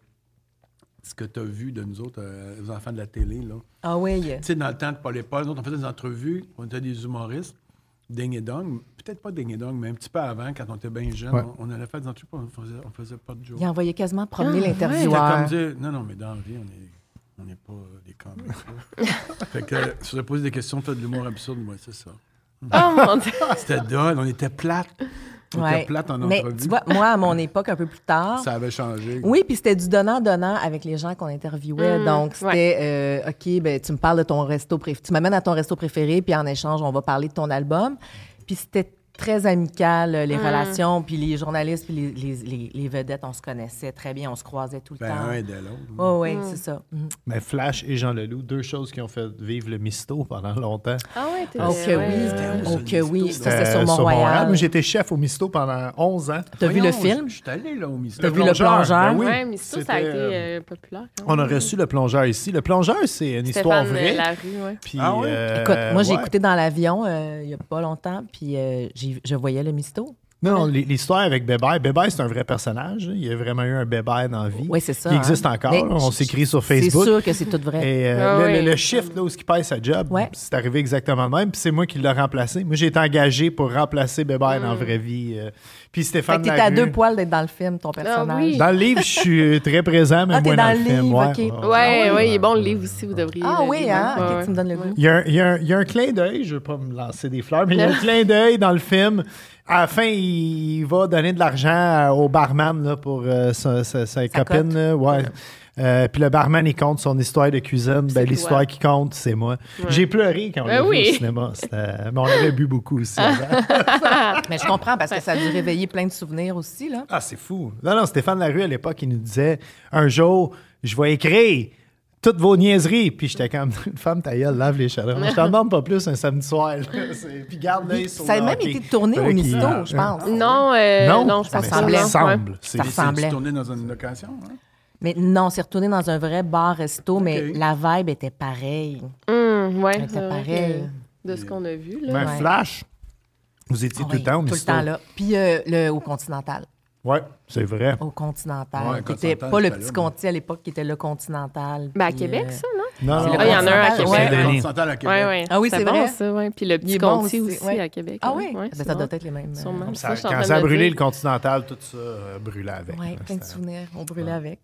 ce que tu as vu de nous autres, euh, les enfants de la télé, là. Ah oui. Tu sais, dans le temps de Paul et Paul, nous autres, on faisait des entrevues, on était des humoristes, ding et dong, peut-être pas ding et dong, mais un petit peu avant, quand on était bien jeunes, Ouais. on, on allait faire des entrevues, puis on faisait, on faisait pas de joke. Il envoyait quasiment promener Ah, ouais. C'était l'intervieweur. comme dire, non, non, mais dans la vie, on est, on n'est pas euh, des comiques. là. Fait que, euh, si je posé des questions, fait de l'humour absurde, moi, c'est ça. Oh mon Dieu! C'était dole, on était plate. On Ouais. était plate en Mais entrevue. tu vois, moi, à mon époque, un peu plus tard, Ça avait changé. oui, puis c'était du donnant-donnant avec les gens qu'on interviewait. Mm, Donc, c'était, euh, OK, ben, tu me parles de ton resto préféré. Tu m'amènes à ton resto préféré, puis en échange, on va parler de ton album. Puis c'était très amical, euh, les Mm. relations. Puis les journalistes, puis les, les, les, les vedettes, on se connaissait très bien. On se croisait tout le Ben, temps. un aidait l'autre. Oh, oui, c'est ça. Mhm. Mais Flash et Jean Leloup, deux choses qui ont fait vivre le misto pendant longtemps. Ah ouais, t'es Oh que oui, C'était où, oh ça, que le oui. Misto? Ça, c'était sur Euh, Mont-Royal. Moi, j'étais chef au misto pendant onze ans. T'as vu le Voyons, film? Je je suis allé là au mystère. T'as vu le plongeur? Ben oui. Ouais, mais ça, ça a C'était, été euh, euh, populaire. quand même. On a reçu le plongeur ici. Le plongeur, c'est une histoire Stéphane vraie. euh, Larue, ouais. Puis, Ah ouais? euh, Écoute, moi, j'ai ouais. écouté dans l'avion euh, il y a pas longtemps, puis euh, j'ai- je voyais le misto. Non, non, l'histoire avec Bébert. Bébert, c'est un vrai personnage. Il y a vraiment eu un Bébert dans la vie. Oui, c'est ça. Il existe hein. encore. Mais là. On je- s'écrit sur C'est Facebook. sûr que c'est tout vrai. Et euh, Ah le, oui. le- le shift là, où il paye sa job, Ouais. c'est arrivé exactement le même. Puis c'est moi qui l'ai remplacé. Moi, j'ai été engagé pour remplacer Bébert dans la vraie vie. euh. Puis Fait Stéphane que t'étais à Larue. deux poils d'être dans le film, ton personnage. oui. Dans le livre, je suis très présent, mais Ah, t'es moins dans dans, le le film. livre, ouais. ok. Ouais. Ouais, ouais, il est bon le livre aussi, vous devriez. Ah le oui, lire. hein? Ouais, OK, ouais. tu me donnes le goût. Il y, a un, il y a un- il y a un clin d'œil, je ne veux pas me lancer des fleurs, mais il y a un clin d'œil dans le film. À la fin, il va donner de l'argent au barman là, pour euh, sa, sa- sa Sa copine. cote. là, ouais. Euh, puis le barman, il compte son histoire de cuisine. Ben, C'est l'histoire toi. qui compte, c'est moi. J'ai pleuré quand on l'a Ben vu oui. au cinéma. C'était- Mais on avait bu beaucoup aussi. avant. Mais je comprends parce que ça a dû réveiller plein de souvenirs aussi, là. Ah, c'est fou. Non, non, Stéphane Larue, à l'époque, il nous disait un jour, je vais écrire toutes vos niaiseries. Puis j'étais comme, une femme, ta gueule, lave les chaudrons. Je t'en demande pas plus un samedi soir. là. C'est- Puis garde l'œil sur Ça a le même hockey. été tourné au Fallait qu'il- Misto, je pense. Non, euh, Non, non, je ça pense me pas. semblait. non. semble. Ouais. C'est- Ça C'est ressemblait. tourné dans une location, hein? Mais non, c'est retourné dans un vrai bar-resto, mais OK. la vibe était pareille. Hum, ouais, Elle était c'est vrai pareille. que de ce qu'on a vu. Là. Mais Ouais. Flash, vous étiez Ah tout le oui, temps au tout le Misto. temps là. Puis euh, le, au Continental. Ouais, c'est vrai. Au Continental. Ouais, qui était Continental, pas le c'était petit là, Conti à l'époque, qui était le Continental. Ben, à Puis, Québec, euh, ça, non? Non, c'est non, le Ah, il y en a un à Continental, Québec. ouais. Saint-Denis. Continental à Québec. Ouais, ouais. Ah oui, c'est bon, vrai. ça, ouais. Puis le Il est petit bon Conti aussi, aussi, ouais. à Québec. Ah ouais. oui? Ouais, Ben, c'est ça bon. doit être les mêmes. euh, Sûrement. Comme Ça, ça, je suis en quand train ça a de le brûlé dire. le Continental, tout ça euh, brûlait avec. Oui, là, plein de c'était- souvenirs. On brûlait avec.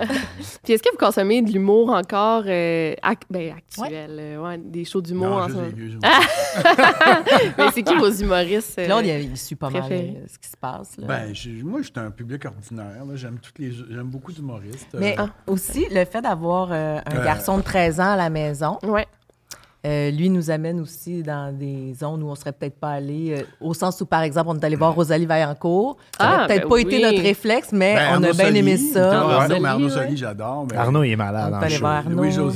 Puis est-ce que vous consommez de l'humour encore euh, ac- ben, actuel? euh, ouais, des shows d'humour Non, en juste ce des moment? vieux jours. Mais c'est qui vos humoristes? euh, Claude, il, il suit pas mal préféré. euh, ce qui se passe. Là. Ben, j'ai- moi, j'étais un public ordinaire. là. J'aime toutes les, j'aime beaucoup d'humoristes. Mais Euh, aussi, le fait d'avoir euh, un Euh, garçon de treize ans à la maison, Ouais. euh, lui nous amène aussi dans des zones où on serait peut-être pas allé, euh, au sens où, par exemple, on est allé voir Rosalie Vaillancourt. Ça Ah, aurait peut-être ben pas oui. été notre réflexe, mais ben, on a Arnaud bien Soli, aimé Arnaud ça. Ouais. Soli, mais Arnaud Soli, Soli, ouais. j'adore. mais- Arnaud, il est On malade est en allé show. voir Arnaud. Louis-José Hood.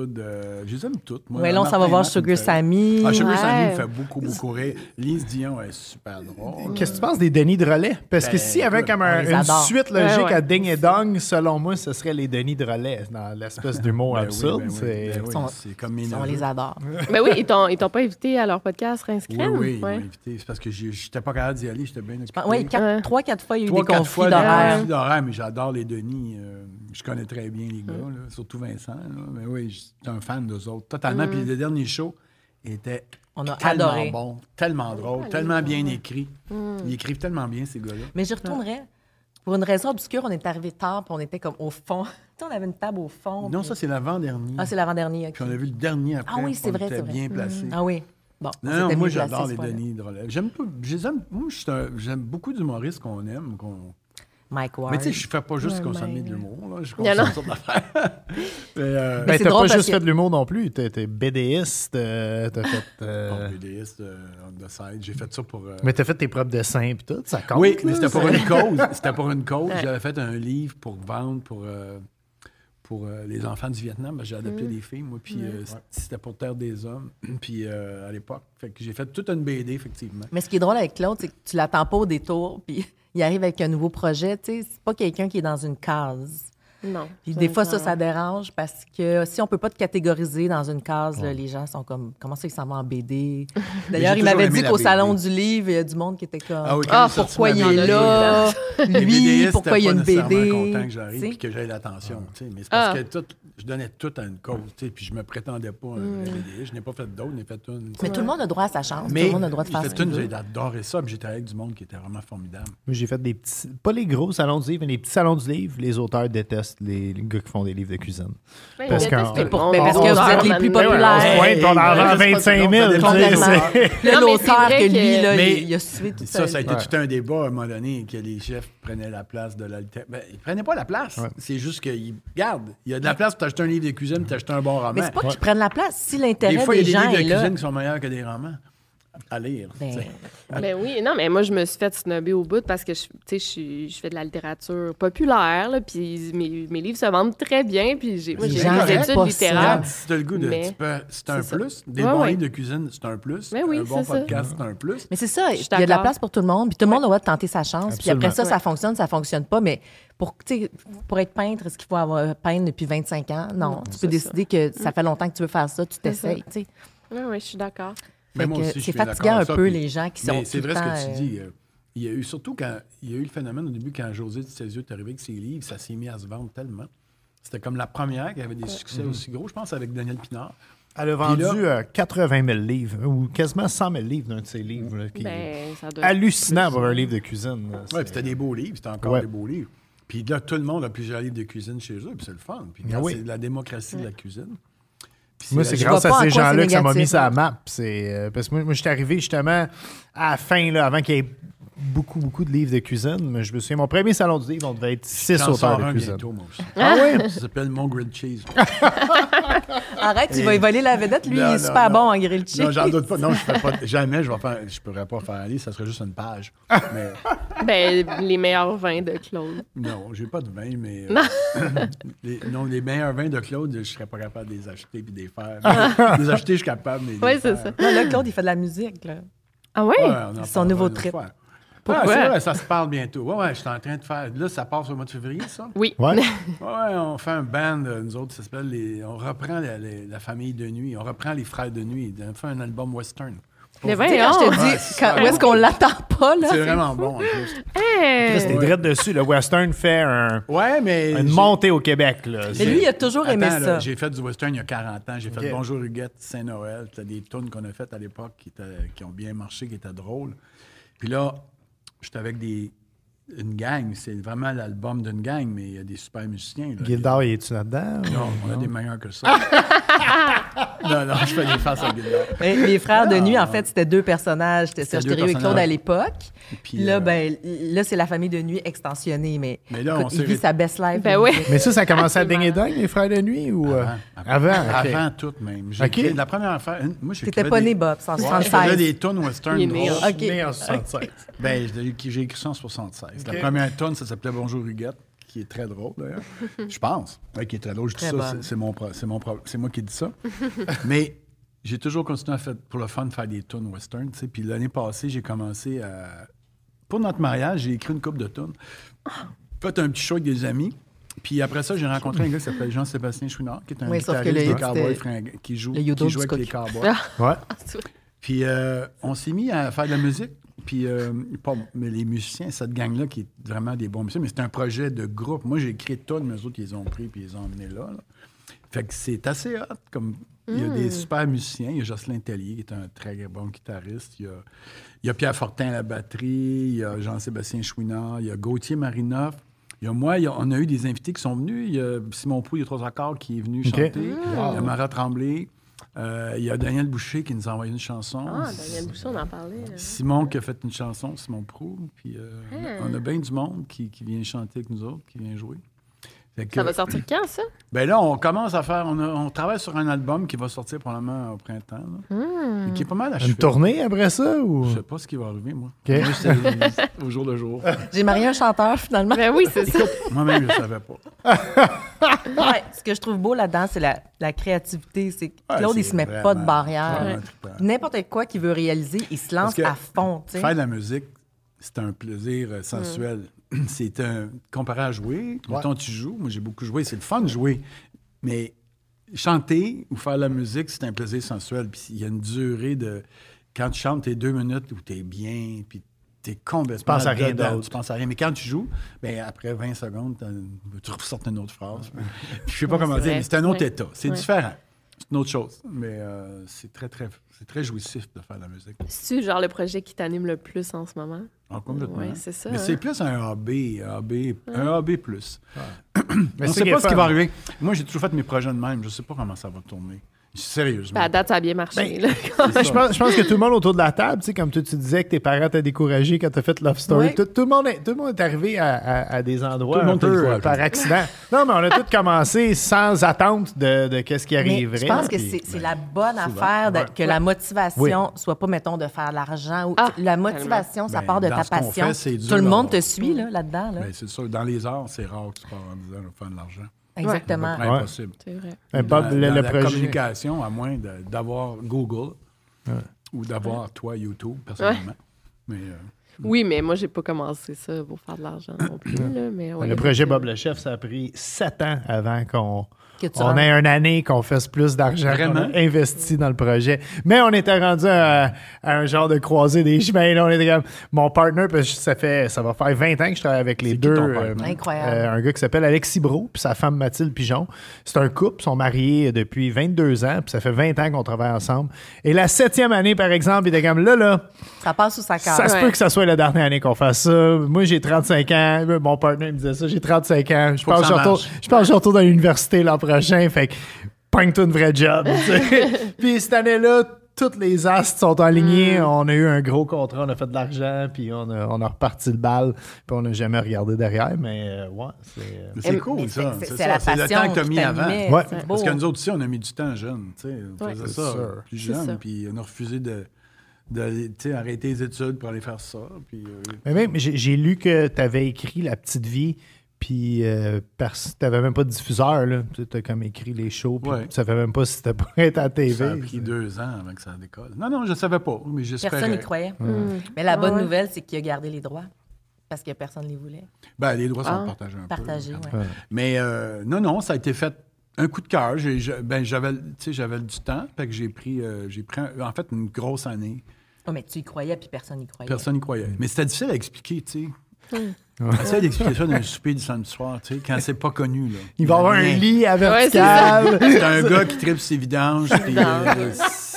Hood. Euh, je les aime toutes. Moi, ouais, là, on s'en va voir Sugar Sammy. Ah, Sugar ouais. Sammy me fait beaucoup, beaucoup rire. Lise Dion est super drôle. Qu'est-ce que tu penses des Denis de relais? Parce que Ben, s'il y avait écoute, comme un- on les une adore. suite logique Ouais, ouais. à Ding et Dong, selon moi, ce serait les Denis de relais dans l'espèce d'humour Ben oui, absurde. ben oui, c'est... ben oui, Sont- c'est comme mes On neveux. les adore. Ben oui, ils t'ont, ils t'ont pas invité à leur podcast Rince Oui, Crème? oui, ils Ouais. m'ont invité. C'est parce que j'ai- j'étais pas capable d'y aller, j'étais bien occupé. Oui, quatre, trois, quatre fois, il y a eu Trois, des quatre conflits fois, des d'horaire. conflits d'horaire, mais j'adore les Denis. euh, je connais très bien les gars, là, surtout Vincent. Là, mais oui, je suis un fan d'eux autres, totalement. Puis le dernier show était On a tellement adoré. bon, tellement drôle, tellement bien écrit. Ils écrivent tellement bien, ces gars-là. Mais j'y retournerais. Pour une raison obscure, on est arrivé tard, puis on était comme au fond. Tu sais, on avait une table au fond. Non, puis- ça, c'est l'avant-dernier. Ah, c'est l'avant-dernier. ok. Puis on a vu le dernier après. Ah oui, c'est on vrai, était c'est vrai. bien placé. Ah oui. Bon, on Non, non, s'était moi, mieux placés j'adore ce les fois-là. Denis de relève. J'aime tout. je les aime- Moi, je suis un- j'aime beaucoup d'humoristes qu'on aime. qu'on- Mike Ward. Mais tu sais, je fais pas juste Ouais, consommer mais- de l'humour. Là. Je Il y en consomme a. toutes sortes d'affaires. Mais, euh, Ben, c'est t'as drôle pas parce juste que- fait de l'humour non plus. T'es, t'es BDiste, euh, t'as fait... euh, Bon, B D S, euh, on the side. J'ai fait ça pour. euh, Mais t'as fait tes propres dessins et tout, ça compte. oui, mais là, c'était pour ça. une cause. C'était pour une cause. Ouais. J'avais fait un livre pour vendre pour, euh, pour euh, les enfants du Vietnam. Ben, j'ai adopté des filles, moi. Puis euh, c'était pour Terre des Hommes. Puis euh, à l'époque. Fait que j'ai fait toute une B D, effectivement. Mais ce qui est drôle avec Claude, c'est que tu l'attends pas au détour, puis il arrive avec un nouveau projet. Tu sais, c'est pas quelqu'un qui est dans une case. Non. Puis Ça, des fois, ça, ça- ça dérange parce que si on peut pas te catégoriser dans une case, là, les gens sont comme, comment ça, ils s'en vont en B D? D'ailleurs, j'ai il m'avait toujours aimé dit la qu'au B D. Salon du Livre, il y a du monde qui était comme, Ah oui, quand ah, j'ai sorti pourquoi ma il B D, est là? Les Lui, BDistes, pourquoi il y a une j'étais pas B D? nécessairement content que j'arrive Tu sais? et que j'aille l'attention. tu sais. Mais c'est parce Ah. que tout, je donnais tout à une cause. tu sais, Puis je me prétendais pas un vrai BDiste. Je n'ai pas fait d'autres, je n'ai fait une. Mais tout le monde a droit à sa chance. Mais tout le monde a droit de j'ai faire fait ce qu'il une, veut. j'ai adoré ça. Puis j'étais avec du monde qui était vraiment formidable. Moi, j'ai fait des petits... Pas les gros salons du livre, mais les petits salons du livre. Les auteurs détestent les, les gars qui font des livres de cuisine. Ouais, Parce ils qu'en- détestent Mais le pour- monde. mais parce On que vous dort êtes les dans plus le- populaires. on se pointe, puis on en vend vingt-cinq mille. tu sais, Complètement. c'est- Puis là, Non, mais l'auteur c'est vrai que lui, que- là, Mais il, il a suivi tout Ça, ça a été Ouais. tout un débat à un moment donné que les chefs prenaient la place de l'alter. Ben, ils prenaient pas la place. Ouais. C'est juste qu'ils. Regarde, il y a de la place pour t'acheter un livre de cuisine, pour t'acheter un bon roman. Mais c'est pas qu'ils prennent la place. Si l'intérêt Des fois, des il y a gens des livres est de là. cuisine qui sont meilleurs que des romans à lire. Ben, tu sais. Ben oui, non, mais moi, je me suis fait snobber au bout parce que je, tu sais, je, suis- je fais de la littérature populaire, là, puis mes, mes livres se vendent très bien, puis j'ai, moi, Les j'ai gens des aiment études pas littéraires. Regarde, si t'as le goût de. Mais- tu peux- c'est un c'est ça. plus. Des Ouais, bons ouais. livres de cuisine, c'est un plus. Ben oui, un bon c'est ça. podcast, c'est un plus. Mais c'est ça, Je il suis y a de la d'accord. place pour tout le monde. Puis tout le monde a le droit de tenter sa chance. Puis après ça, Absolument. ça fonctionne, ça fonctionne pas. Mais pour, tu sais, pour être peintre, est-ce qu'il faut avoir peint depuis vingt-cinq ans? Non. tu peux décider que ça fait longtemps que tu veux faire ça, tu t'essayes. tu sais. Oui, oui, je suis d'accord. Mais Fait moi que aussi, je c'est suis fatigant d'accord un avec ça, peu, puis- les gens qui Mais sont c'est tout vrai le ce temps, que tu euh, dis. euh, Il y a eu, surtout quand il y a eu le phénomène au début, quand José Césio est arrivé avec ses livres, ça s'est mis à se vendre tellement. C'était comme la première qui avait des succès aussi gros, je pense, avec Daniel Pinard. Elle a Puis vendu là- euh, quatre-vingt mille livres, ou quasiment cent mille livres d'un de ses livres. là, qui est Ben, ça doit hallucinant être pour plus, un livre de cuisine. là, Oui, c'est- puis c'était des beaux livres, c'était encore Ouais. des beaux livres. Puis là, tout le monde a plusieurs livres de cuisine chez eux, puis c'est le fun. Puis Ah regarde, oui. c'est la démocratie de la cuisine. Puis Moi, la- c'est Je grâce vois à pas en ces quoi gens-là c'est que ça m'a mis négatif, sur la là. map. C'est, euh, parce que moi, moi je suis arrivé justement à la fin, là, avant qu'il y ait beaucoup, beaucoup de livres de cuisine. Mais je me souviens, mon premier salon du livre, on devait être six J'en sors auteurs de un cuisine. bientôt, moi aussi. Ah oui? Ça s'appelle Mon Grilled Cheese. Arrête, tu vas y voler la vedette. Lui, Non, il est non, super non. bon en grilled cheese. Non, j'en doute pas. Non, je ferais pas. Jamais je vais faire. Je pourrais pas faire un livre, ça serait juste une page. Mais Ben, les meilleurs vins de Claude. non, j'ai pas de vin, mais. euh, les, non, les meilleurs vins de Claude, je serais pas capable de les acheter et de les faire. les acheter, je suis capable, mais. de Oui, les c'est faire. ça. Non, là, Claude, il fait de la musique. Là. Ah oui? Ouais, on en Son parlera nouveau une autre trip. fois. Pourquoi? Ah, c'est vrai, ça se parle bientôt. Ouais, ouais, je suis en train de faire. Là, ça passe au mois de février, ça? Oui. Ouais. Ouais, on fait un band, euh, nous autres, ça s'appelle les. On reprend la, la- la famille de nuit, on reprend les frères de nuit. On fait un album western. Mais Tu sais, quand je te voyons. dis, Ouais, c'est quand- ça. où est-ce qu'on l'attend pas, là? C'est vraiment bon, en plus. Hey! C'était direct dessus. Le western fait un- Ouais, mais. une j'ai- montée au Québec. Là. Mais C'est- lui, il a toujours aimé Attends, là, ça. j'ai fait du western il y a quarante ans. J'ai fait Ok. Bonjour Huguette, Saint-Noël. C'était des tunes qu'on a faites à l'époque qui, étaient- qui ont bien marché, qui étaient drôles. Puis là, j'étais avec des, une gang. C'est vraiment l'album d'une gang, mais il y a des super musiciens. Là. Gildor, il est-tu là-dedans? Non, on a des meilleurs que ça. non, non, je fais des faces à Gildor. Mais les frères de nuit, en fait, c'était deux personnages. C'était Serge deux Thériault et Claude personnages. à l'époque. Puis, là, euh, ben, là, c'est la famille de nuit extensionnée. Mais, Mais là, écoute, on il s'est vit ré- sa best life. Ben de oui. musique. Mais ça, ça a commencé à dingue et dingue, les frères de nuit? Ou, euh, Avant, Avant, ok. Avant tout, même. J'ai Ok. écrit- La première affaire. une- Moi, j'ai T'étais pas né, Bob, en Je faisais soixante-seize. des tunes western Il est né, drôles. hein. OK. Né en soixante-seize. Ben, j'ai j'ai écrit ça en soixante-seize. Ok. La première tune, ça s'appelait Bonjour Huguette, qui est très drôle, d'ailleurs. Je pense. Oui, qui est très drôle. Je dis Très ça, bonne. c'est, c'est, mon, pro- c'est, mon pro- c'est moi qui dis ça. Mais j'ai toujours continué à faire, pour le fun, faire des tunes western, tu sais. Puis l'année passée, j'ai commencé à... Pour notre mariage, j'ai écrit une couple de tunes. Fait un petit show avec des amis. Puis après ça, j'ai rencontré un gars qui s'appelle Jean-Sébastien Chouinard, qui est un Oui, sauf que guitariste le des hit, Cowboys c'était fringants, qui joue, le qui Yodo joue du avec les coq. Cowboys. Ouais. Puis euh, on s'est mis à faire de la musique. Puis, euh, pas, mais les musiciens, cette gang-là qui est vraiment des bons musiciens, mais c'est un projet de groupe. Moi, j'ai écrit tout, mais eux autres, ils les ont pris puis ils les ont emmenés là, là. Fait que c'est assez hot. Comme, il y a des super musiciens. Il y a Jocelyn Tellier, qui est un très bon guitariste. Il y a, il y a Pierre Fortin à la batterie. Il y a Jean-Sébastien Chouinard. Il y a Gauthier Marinoff. Il y a moi, il y a- on a eu des invités qui sont venus. Il y a Simon Pou, il y a trois accords, qui est venu OK. chanter. Il y a Marat Tremblay. Euh, il y a Daniel Boucher qui nous a envoyé une chanson. Ah, Daniel Boucher, on en parlait. euh. Simon qui a fait une chanson, Simon Prou. Puis euh, Ah. on a bien du monde qui, qui vient chanter avec nous autres, qui vient jouer. Fait que- Ça va sortir quand, ça? Ben là, on commence à faire. On, a- on travaille sur un album qui va sortir probablement au printemps. là. Hmm. Et qui est pas mal achevé. Une tournée après ça? Ou... Je sais pas ce qui va arriver, moi. OK. Moi, c'est au jour le jour. J'ai marié un chanteur, finalement. Ben oui, c'est ça. Moi-même, je savais pas. Ouais, ce que je trouve beau là-dedans, c'est la, la créativité. C'est que Ouais, Claude, il c'est se met vraiment- pas de barrière. vraiment trippant. N'importe quoi qu'il veut réaliser, il se lance Parce que à fond. tu sais. Faire de la musique, c'est un plaisir euh, sensuel. C'est un. Comparé à jouer, mettons, tu joues. Moi, j'ai beaucoup joué. C'est le fun de jouer. Mais chanter ou faire de la musique, c'est un plaisir sensuel. Puis il y a une durée de. Quand tu chantes, t'es deux minutes où t'es bien, puis t'es complètement. Tu penses à rien dedans, d'autre. Tu penses à rien. Mais quand tu joues, ben après vingt secondes, t'as- tu ressortes une autre phrase. Puis je sais pas comment c'est dire, vrai. mais c'est un autre Ouais. état. C'est Ouais. différent. C'est une autre chose. Mais euh, c'est très, très, c'est très jouissif de faire de la musique. C'est genre le projet qui t'anime le plus en ce moment? Ah, complètement. Oui, c'est ça. Mais hein? c'est plus un A B, A B, un A B plus. Mais On ne c'est sait qui pas est ce qui fun. va arriver. Moi, j'ai toujours fait mes projets de même. Je ne sais pas comment ça va tourner. Sérieusement. Ben, à date, ça a bien marché. là. Je pense, je pense que tout le monde autour de la table, tu sais, comme toi, tu disais que tes parents t'ont découragé quand t'as fait Love Story, Ouais. tout, tout le monde est, tout le monde est arrivé à, à- à des endroits Tout le un monde t'a peu découragé. euh, par accident. Non, mais on a tous commencé sans attente de, de qu'est-ce qui Mais arriverait. je pense que puis- c'est c'est la bonne affaire de- ouais. que la motivation soit pas, mettons, de faire de l'argent. Ou, Ah, la motivation, ça Ben, part de dans ta ce qu'on passion. fait, c'est dur Tout le monde d'avoir- te suit là, là-dedans. Là. Ben, c'est sûr. Dans les arts, c'est rare que tu pars en disant faire de l'argent. Exactement. C'est Ouais. impossible. C'est vrai. Ben, Bob, Dans- le, dans le la projet. communication, à moins de- d'avoir Google ou d'avoir toi, YouTube, personnellement. Mais euh, Oui, mais moi, j'ai pas commencé ça pour faire de l'argent non plus. Là, mais ouais, Le projet donc, Bob euh, le Chef, ça a pris sept ans avant qu'on Que tu on rentres. ait une année qu'on fasse plus d'argent qu'on Vraiment? a investi dans le projet. Mais on était rendu à, à un genre de croisée des chemins. Là, on était comme mon partner, parce que ça fait ça va faire vingt ans que je travaille avec les C'est qui deux. ton partner? Incroyable. euh, un gars qui s'appelle Alexis Brault, puis sa femme Mathilde Pigeon. C'est un couple, ils sont mariés depuis vingt-deux ans, puis ça fait vingt ans qu'on travaille ensemble. Et la septième année, par exemple, il était comme là, là, Ça passe sous sa carte. ça se Ouais. peut que ça soit la dernière année qu'on fasse ça. Moi, j'ai trente-cinq ans. Mon partner me disait ça. J'ai trente-cinq ans. Je Faut que pense que ça je retourne, marche. je pense que je retourne à l'université l'an prochain. Fait que, pogne-toi une vraie job. tu sais. Puis cette année-là, tous les astres sont alignés. On a eu un gros contrat. On a fait de l'argent. Puis on a, on a reparti le bal. Puis on n'a jamais regardé derrière. Mais euh, ouais, c'est... euh, mais c'est Mais cool, ça. c'est- C'est c'est ça. la C'est le passion temps que tu as qui mis avant. t'animait. Ouais. C'est Parce beau. que nous autres aussi, on a mis du temps jeune. tu sais. On Ouais. faisait C'est ça sûr. plus C'est ça. jeune, puis on a refusé de, de tu sais, arrêter les études pour aller faire ça. Puis, euh, Mais même, j'ai, j'ai lu que tu avais écrit La Petite Vie. Puis euh, tu n'avais même pas de diffuseur. Tu as comme écrit les shows. Puis Ouais. tu savais même pas si c'était pour être à la T V. ça a pris deux ans avant que ça décolle. Non, non, je ne savais pas, mais j'espérais. Personne n'y croyait. Mais la bonne nouvelle, c'est qu'il a gardé les droits parce que personne ne les voulait. Ben, les droits sont Ah. partagés un Partagés, peu. oui. Mais euh, non, non, ça a été fait un coup de cœur. J'ai, je- ben, j'avais, tu sais, j'avais du temps, fait que j'ai pris, euh, j'ai pris un- en fait une grosse année. Oh, mais tu y croyais, puis personne n'y croyait. Personne n'y croyait. Mais c'était difficile à expliquer, tu sais. Essaye d'expliquer ça dans un souper du samedi soir, tu sais, quand c'est pas connu. Là. Il va y avoir un Rien. lit à Ouais, c'est vertical. C'est un gars qui tripe ses vidanges, puis euh,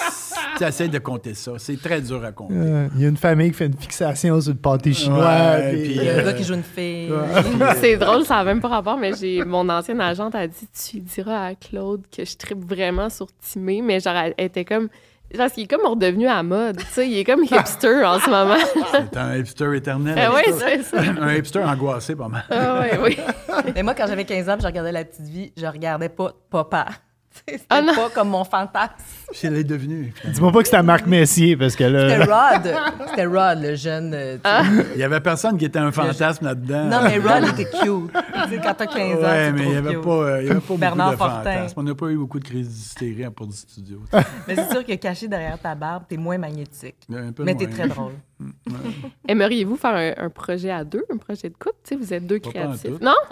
tu essaies de compter ça. C'est très dur à compter. Euh, Il y a une famille qui fait une fixation sur le pâté chinois. Ouais, puis, puis, Il y a euh, un gars qui joue une fille. C'est drôle, ça n'a même pas rapport, mais j'ai mon ancienne agente a dit tu diras à Claude que je tripe vraiment sur Timé, mais genre elle était comme parce qu'il est comme redevenu à la mode, tu sais, il est comme hipster en ce moment. C'est un hipster éternel. Ah oui, c'est ça. Un hipster angoissé, pas mal. Ah ouais, oui. Mais moi, quand j'avais quinze ans, puis je regardais La Petite Vie, je regardais pas Papa. C'était Ah, non. pas comme mon fantasme. Puis elle est devenue. Dis-moi pas que c'était Marc Messier, parce que C'était là... Rod. C'était Rod, le jeune. euh, tu Ah. sais. Il y avait personne qui était un fantasme là-dedans. Non, mais Rod était cute. Tu sais, quand t'as quinze ans, Ouais, tu mais il n'y avait, cute. pas, euh, il y avait pas Bernard beaucoup de Fortin. fantasmes. On n'a pas eu beaucoup de crises d'hystérie à Port du Studio. Mais c'est sûr que caché derrière ta barbe, t'es moins magnétique. Un peu Mais t'es moins. très drôle. Aimeriez-vous faire un, un projet à deux, un projet de couple? Tu sais, vous êtes deux Pas créatifs. pantoute. Non?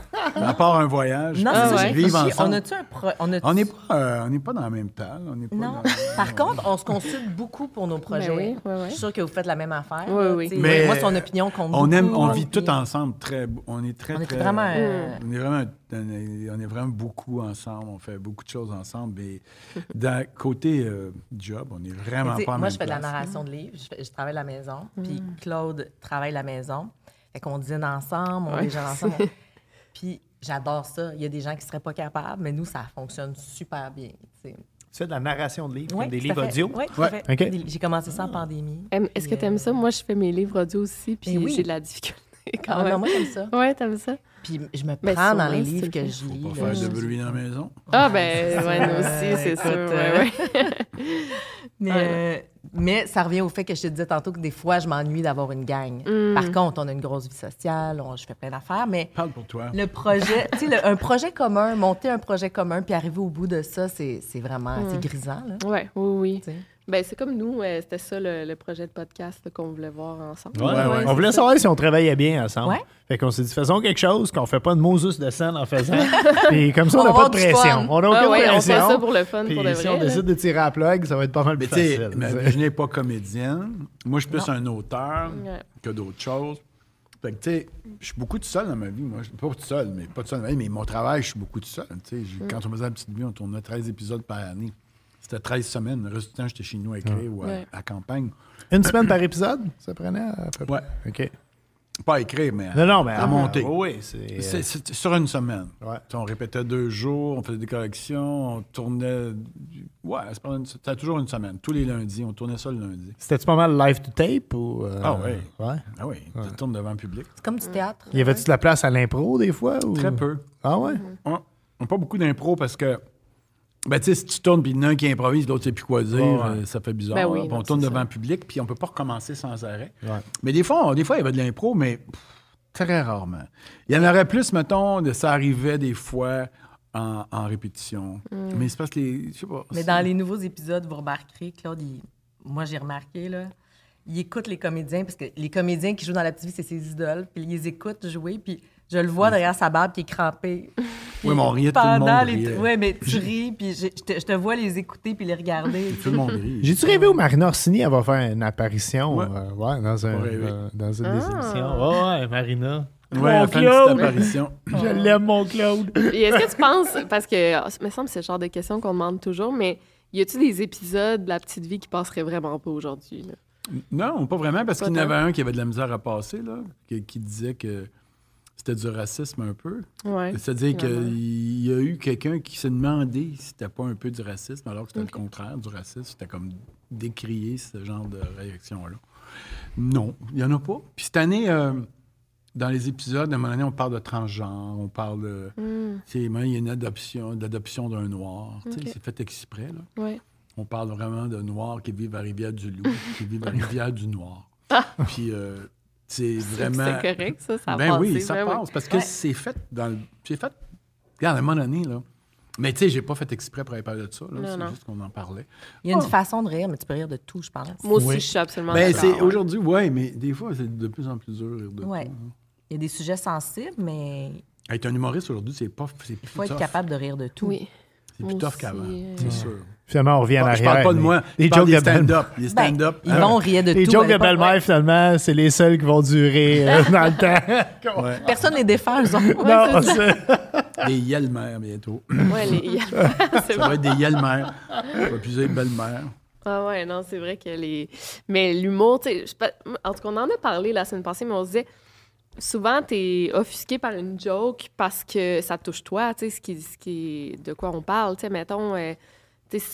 À part un voyage, Non, puis c'est ça, ouais. j'ai vivre réfléchi. ensemble. On a-tu un pro... On a On n'est pas, euh, on n'est pas dans la même table. On n'est pas Non. dans- Par contre, on se consulte beaucoup pour nos projets. Ben oui, oui, oui. Je suis sûre que vous faites la même affaire. Oui, là, oui. tu sais. Mais Moi, son opinion compte on aime, beaucoup, on vit puis- tout ensemble. Très, on est très, On est très- vraiment, euh, on est vraiment, on est, on est vraiment beaucoup ensemble. On fait beaucoup de choses ensemble. Et d'un côté euh, job, on est vraiment Tu sais, pas en moi, même je fais de la place. narration de livres. Je, fais- je travaille à la maison. Puis Mm. Claude travaille à la maison. Fait qu'on dîne ensemble, on Ouais. déjeune ensemble. Puis j'adore ça. Il y a des gens qui seraient pas capables, mais nous, ça fonctionne super bien. tu sais. Tu fais de la narration de livres, Ouais, comme des tout à livres fait. audio? Oui, tout Ouais. à fait. OK. Des- J'ai commencé ça en pandémie. Aime- Est-ce que Puis, t'aimes euh, ça? Moi, je fais mes livres audio aussi, puis Mais oui. j'ai de la difficulté quand Ah, même. non, moi, j'aime ça. Ouais, t'aimes ça? Puis je me Ben, prends dans sûrement, les si livres tu le que fais. je lis. Pas là. faire de Je- bruit dans la maison. Ah, ben, ouais, nous aussi, c'est Écoute, sûr. euh, ouais, ouais. Mais, Ouais. euh, mais ça revient au fait que je te disais tantôt que des fois, je m'ennuie d'avoir une gang. Mm. Par contre, on a une grosse vie sociale, on- je fais plein d'affaires, mais Parle pour toi. le projet, tu sais, le- un projet commun, monter un projet commun, puis arriver au bout de ça, c'est c'est vraiment c'est grisant. Là, Ouais, oui, oui. tu sais. Ben, c'est comme nous, euh, c'était ça le, le projet de podcast là, qu'on voulait voir ensemble. Ouais, ouais. On voulait c'est ça. savoir si on travaillait bien ensemble. Ouais. Fait qu'on s'est dit, faisons quelque chose, qu'on fait pas de Moses de scène en faisant. Puis comme ça, on On n'a va pas avoir de du pression. fun. On n'a Ah aucune ouais, on pression. fait ça pour le fun, Puis pour de si vrai. on là. décide de tirer à la plug, ça va être pas mal Mais plus tu sais, facile. mais tu sais. je n'ai pas comédienne. Moi, je suis plus un auteur Ouais. que d'autres choses. Fait que, tu sais, je suis beaucoup tout seul dans ma vie. Moi, je suis pas tout seul, mais pas tout seul dans ma vie, mais mon travail, je suis beaucoup tout seul. Tu sais, j'ai- Mm. quand on faisait la petite vie, on tournait treize épisodes par année. C'était treize semaines. Le reste du temps, j'étais chez nous à écrire ou à, Ouais. à campagne. Une semaine par épisode, ça prenait à peu près? Ouais. OK. Pas à écrire, mais à, Non, non, mais à monter. Oui, oui, c'est... C'est- c'est sur une semaine. Ouais. Tu sais, on répétait deux jours, on faisait des corrections, on tournait. Ouais, c'est pas une- c'était toujours une semaine. Tous les lundis, on tournait ça le lundi. C'était-tu pas mal live to tape ou... euh, Ah oui. Ouais. Ah oui, tu tournes devant le public. C'est comme du théâtre. Y avait-tu de la place à l'impro des fois? Ou... Très peu. Ah ouais? On n'a pas beaucoup d'impro parce que, ben, tu sais, si tu tournes puis il y en a un qui improvise, l'autre ne sait plus quoi dire, Ouais, ouais. euh, ça fait bizarre. Ben oui, Puis non, on tourne c'est devant ça. le public puis on ne peut pas recommencer sans arrêt. Ouais. Mais des fois, on- des fois, il y avait de l'impro, mais pff, très rarement. Il y en aurait plus, mettons, de ça arrivait des fois en, en répétition. Mais c'est parce que les. Je sais pas. Mais c'est- dans les nouveaux épisodes, vous remarquerez, Claude, il- moi, j'ai remarqué, là, il écoute les comédiens, parce que les comédiens qui jouent dans la petite vie, c'est ses idoles, puis il les écoute jouer, puis je le vois derrière sa barbe qui est crampé. Oui, mais on riait, tout le Pendant monde les... riait. Oui, mais tu ris, puis je, je te, je te vois les écouter puis les regarder. Tout le monde rit. J'ai-tu rêvé où Marina Orsini elle va faire une apparition Ouais. euh, ouais, dans, un, Pas rêvé. euh, dans une des Ah. émissions? Oh, ouais, Marina. Ouais, Mon elle fait une Claude! petite apparition. Je l'aime, mon Claude. Et est-ce que tu penses, parce que ah, ça me semble que c'est le genre de question qu'on demande toujours, mais y a-tu des épisodes de La Petite Vie qui passeraient vraiment pas aujourd'hui? là? Non, pas vraiment, parce Pas qu'il y en tant. avait un qui avait de la misère à passer, là, qui, qui disait que c'était du racisme un peu. Ouais. C'est-à-dire finalement. qu'il y a eu quelqu'un qui s'est demandé si c'était pas un peu du racisme, alors que c'était Ok. le contraire du racisme. C'était comme décrier ce genre de réaction-là. Non, il n'y en a pas. Puis cette année, euh, dans les épisodes, à un moment donné, on parle de transgenre, on parle de... Hmm, Tu sais, il y a une adoption, d'adoption d'un noir. Tu sais, Ok. c'est fait exprès, là. ouais. On parle vraiment de Noirs qui vivent à Rivière-du-Loup, qui vivent à Rivière-du-Noir. Puis, euh, c'est vraiment... C'est correct, ça, ça a Ben oui, passé, ça ben oui. passe, parce que Ouais. c'est fait dans le... C'est fait... Regarde, à un moment donné, là... Mais tu sais, j'ai pas fait exprès pour aller parler de ça, là. Non, C'est non. juste qu'on en parlait. Il y a une Oh. façon de rire, mais tu peux rire de tout, je pense. Moi aussi, Oui. je suis absolument Ben, d'accord. c'est... ouais. Aujourd'hui, oui, mais des fois, c'est de plus en plus dur de rire de Ouais. tout, hein. Il y a des sujets sensibles, mais Être un humoriste aujourd'hui, c'est pas... C'est il plus faut être tough. capable de rire de tout. Oui. C'est plus Moi tough aussi, qu'avant, euh, c'est sûr. Finalement, on revient en Je arrière. parle pas de Les- moi, Les je parle jokes des de belle- stand-up. Les Ben, stand-up. ils vont rire de Les tout. jokes avec de pas- belle-mère, finalement, c'est les seuls qui vont durer euh, dans le temps. Ouais. Personne ne les défend, eux autres. Non, c'est ça. c'est- Des Yelmer bientôt. Ouais, les... c'est Ça va être des Yelmer. Ça va plus être belle-mère. Ah ouais, non, c'est vrai que les... Mais l'humour, tu sais, je sais pas- en tout cas, on en a parlé la semaine passée, mais on se disait, souvent, t'es offusqué par une joke parce que ça touche toi, tu sais, ce qui, ce qui, de quoi on parle, tu sais, mettons, euh, tu sais, ça, je-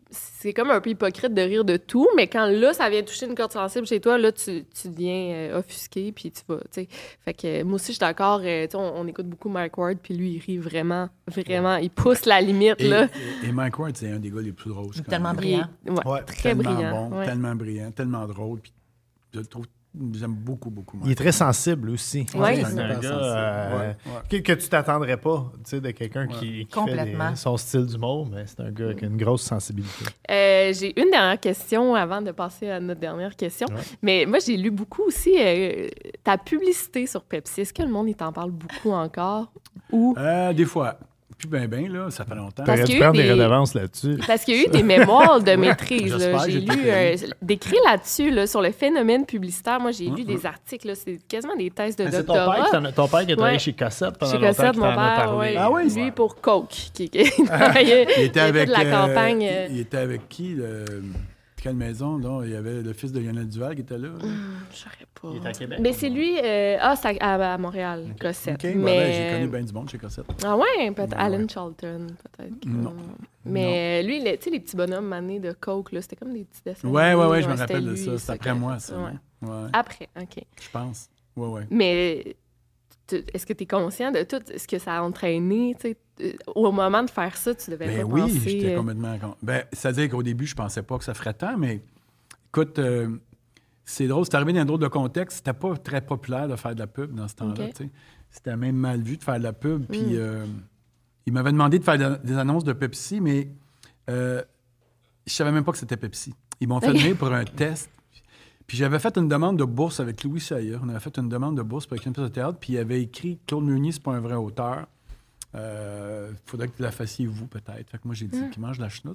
c'est comme un peu hypocrite de rire de tout, mais quand là, ça vient toucher une corde sensible chez toi, là, tu, tu deviens euh, offusqué, puis tu vas, tu sais. Fait que moi aussi, je suis d'accord, euh, tu sais, on, on écoute beaucoup Mike Ward, puis lui, il rit vraiment, vraiment, il pousse la limite, et, là. Et, et Mike Ward, c'est un des gars les plus drôles. Tellement brillant. Il, ouais, ouais, très tellement brillant. bon, ouais. tellement brillant, tellement drôle, puis je le trouve... J'aime beaucoup, beaucoup. Il est très sensible aussi. Oui, c'est un gars euh, ouais, ouais. Que, que tu t'attendrais pas, tu sais, de quelqu'un ouais. qui, qui fait des, son style d'humour, mais c'est un gars qui a une grosse sensibilité. Euh, j'ai une dernière question avant de passer à notre dernière question. Ouais. Mais moi, j'ai lu beaucoup aussi euh, ta publicité sur Pepsi. Est-ce que le monde, il t'en parle beaucoup encore? Ou... Euh, des fois. Plus ben ben, là, ça fait longtemps. Tu aurais dû prendre des... des redevances là-dessus. Parce qu'il y a eu des mémoires de maîtrise. Là. J'ai lu euh, d'écrit là-dessus, là, sur le phénomène publicitaire. Moi, j'ai mm-hmm. lu des articles. Là, c'est quasiment des thèses de Mais doctorat. C'est ton père, ton père qui a travaillé ouais. chez Cossette pendant chez longtemps. Cossette, qui mon t'en a père, parlé. ouais. Ah oui? Lui, Ouais. pour Coke. Qui, qui travaillait, il était avec... de la euh, campagne. Il était avec qui? Le... Quelle maison? Donc, il y avait le fils de Lionel Duval qui était là. Hum, je saurais pas. Il est à Québec. Mais c'est lui... Euh... Ah, c'est à, à Montréal, okay. Cossette. OK, mais... ouais, ben, j'ai connu bien du monde chez Cossette. Ah ouais? Peut-être ouais, Alan ouais. Charlton, peut-être. Que... Non. Mais non. Lui, tu sais, les petits bonhommes manés de Coke, là, c'était comme des petits dessins. Ouais, ouais, ouais, je ouais, me rappelle de lui, ça. C'est après moi, ça. Ouais. Ouais. Après, OK. Je pense. Ouais, ouais. Mais tu, est-ce que tu es conscient de tout ce que ça a entraîné, tu sais? Au moment de faire ça, tu devais ben pas oui, penser... oui, j'étais complètement... Ben, c'est-à-dire qu'au début, je pensais pas que ça ferait tant, mais écoute, euh, c'est drôle, c'est arrivé dans un drôle de contexte. C'était pas très populaire de faire de la pub dans ce temps-là, okay. tu sais. C'était même mal vu de faire de la pub, puis mm. euh, ils m'avaient demandé de faire de, des annonces de Pepsi, mais euh, je savais même pas que c'était Pepsi. Ils m'ont fait venir pour un test. Puis j'avais fait une demande de bourse avec Louis Saillat. On avait fait une demande de bourse pour écrire une pièce de théâtre, puis il avait écrit « Claude Meunier, c'est pas un vrai auteur. Il euh, faudrait que vous la fassiez vous, peut-être. » Fait que moi, j'ai dit mm. « Qui mange la chenoute. »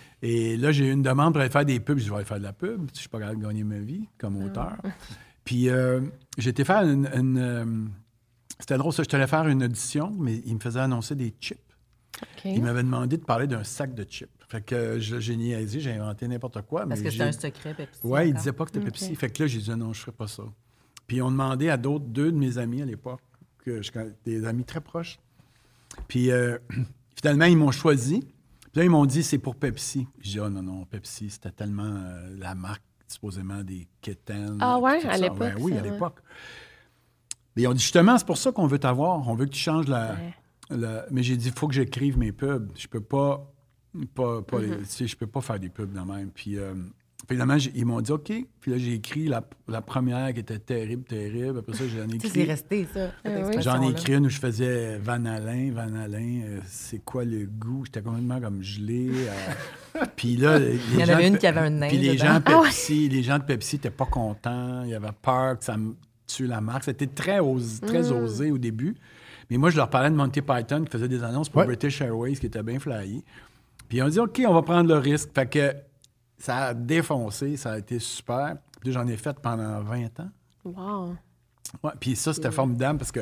Et là, j'ai eu une demande pour aller faire des pubs. Je vais aller faire de la pub. Je suis pas capable de gagner ma vie comme auteur. Mm. Puis euh, j'ai été faire une... une euh, c'était drôle, ça. Je allé faire une audition, mais il me faisait annoncer des chips. Okay. Il m'avait demandé de parler d'un sac de chips. Fait que je, j'ai niaisé, j'ai inventé n'importe quoi. Parce mais que j'ai... c'était un secret Pepsi. Oui, il disait pas que c'était okay. Pepsi. Fait que là, j'ai dit non, je ne ferais pas ça. Puis ils ont demandé à d'autres, deux de mes amis à l'époque, que je, des amis très proches. Puis euh, finalement, ils m'ont choisi. Puis là, ils m'ont dit c'est pour Pepsi. J'ai dit oh non, non, Pepsi, c'était tellement euh, la marque, supposément, des Keten. Ah ouais, à l'époque. Ouais, oui, ça, à l'époque. Mais ils ont dit justement, c'est pour ça qu'on veut t'avoir. On veut que tu changes la. Ouais. la... Mais j'ai dit il faut que j'écrive mes pubs. Je peux pas. pas, pas mm-hmm. tu sais, je peux pas faire des pubs de même. Puis euh, finalement, ils m'ont dit OK. Puis là, j'ai écrit la, la première qui était terrible, terrible. Après ça, j'en ai écrit. C'est resté, ça. Ah, j'en ai écrit une où je faisais Van Alain. Van Alain, euh, c'est quoi le goût? J'étais complètement comme gelé. Euh... puis là, les il y en avait une qui avait un nain. Puis les dedans. gens, Pepsi, ah, ouais. les gens de Pepsi n'étaient pas contents. Ils avaient peur que ça me tue la marque. C'était très, osé, très mm. osé au début. Mais moi, je leur parlais de Monty Python qui faisait des annonces pour ouais. British Airways qui était bien flyé. Puis ils ont dit, OK, on va prendre le risque. Fait que ça a défoncé, ça a été super. Puis j'en ai fait pendant vingt ans. Wow! Ouais, puis ça, c'était ouais. formidable parce que...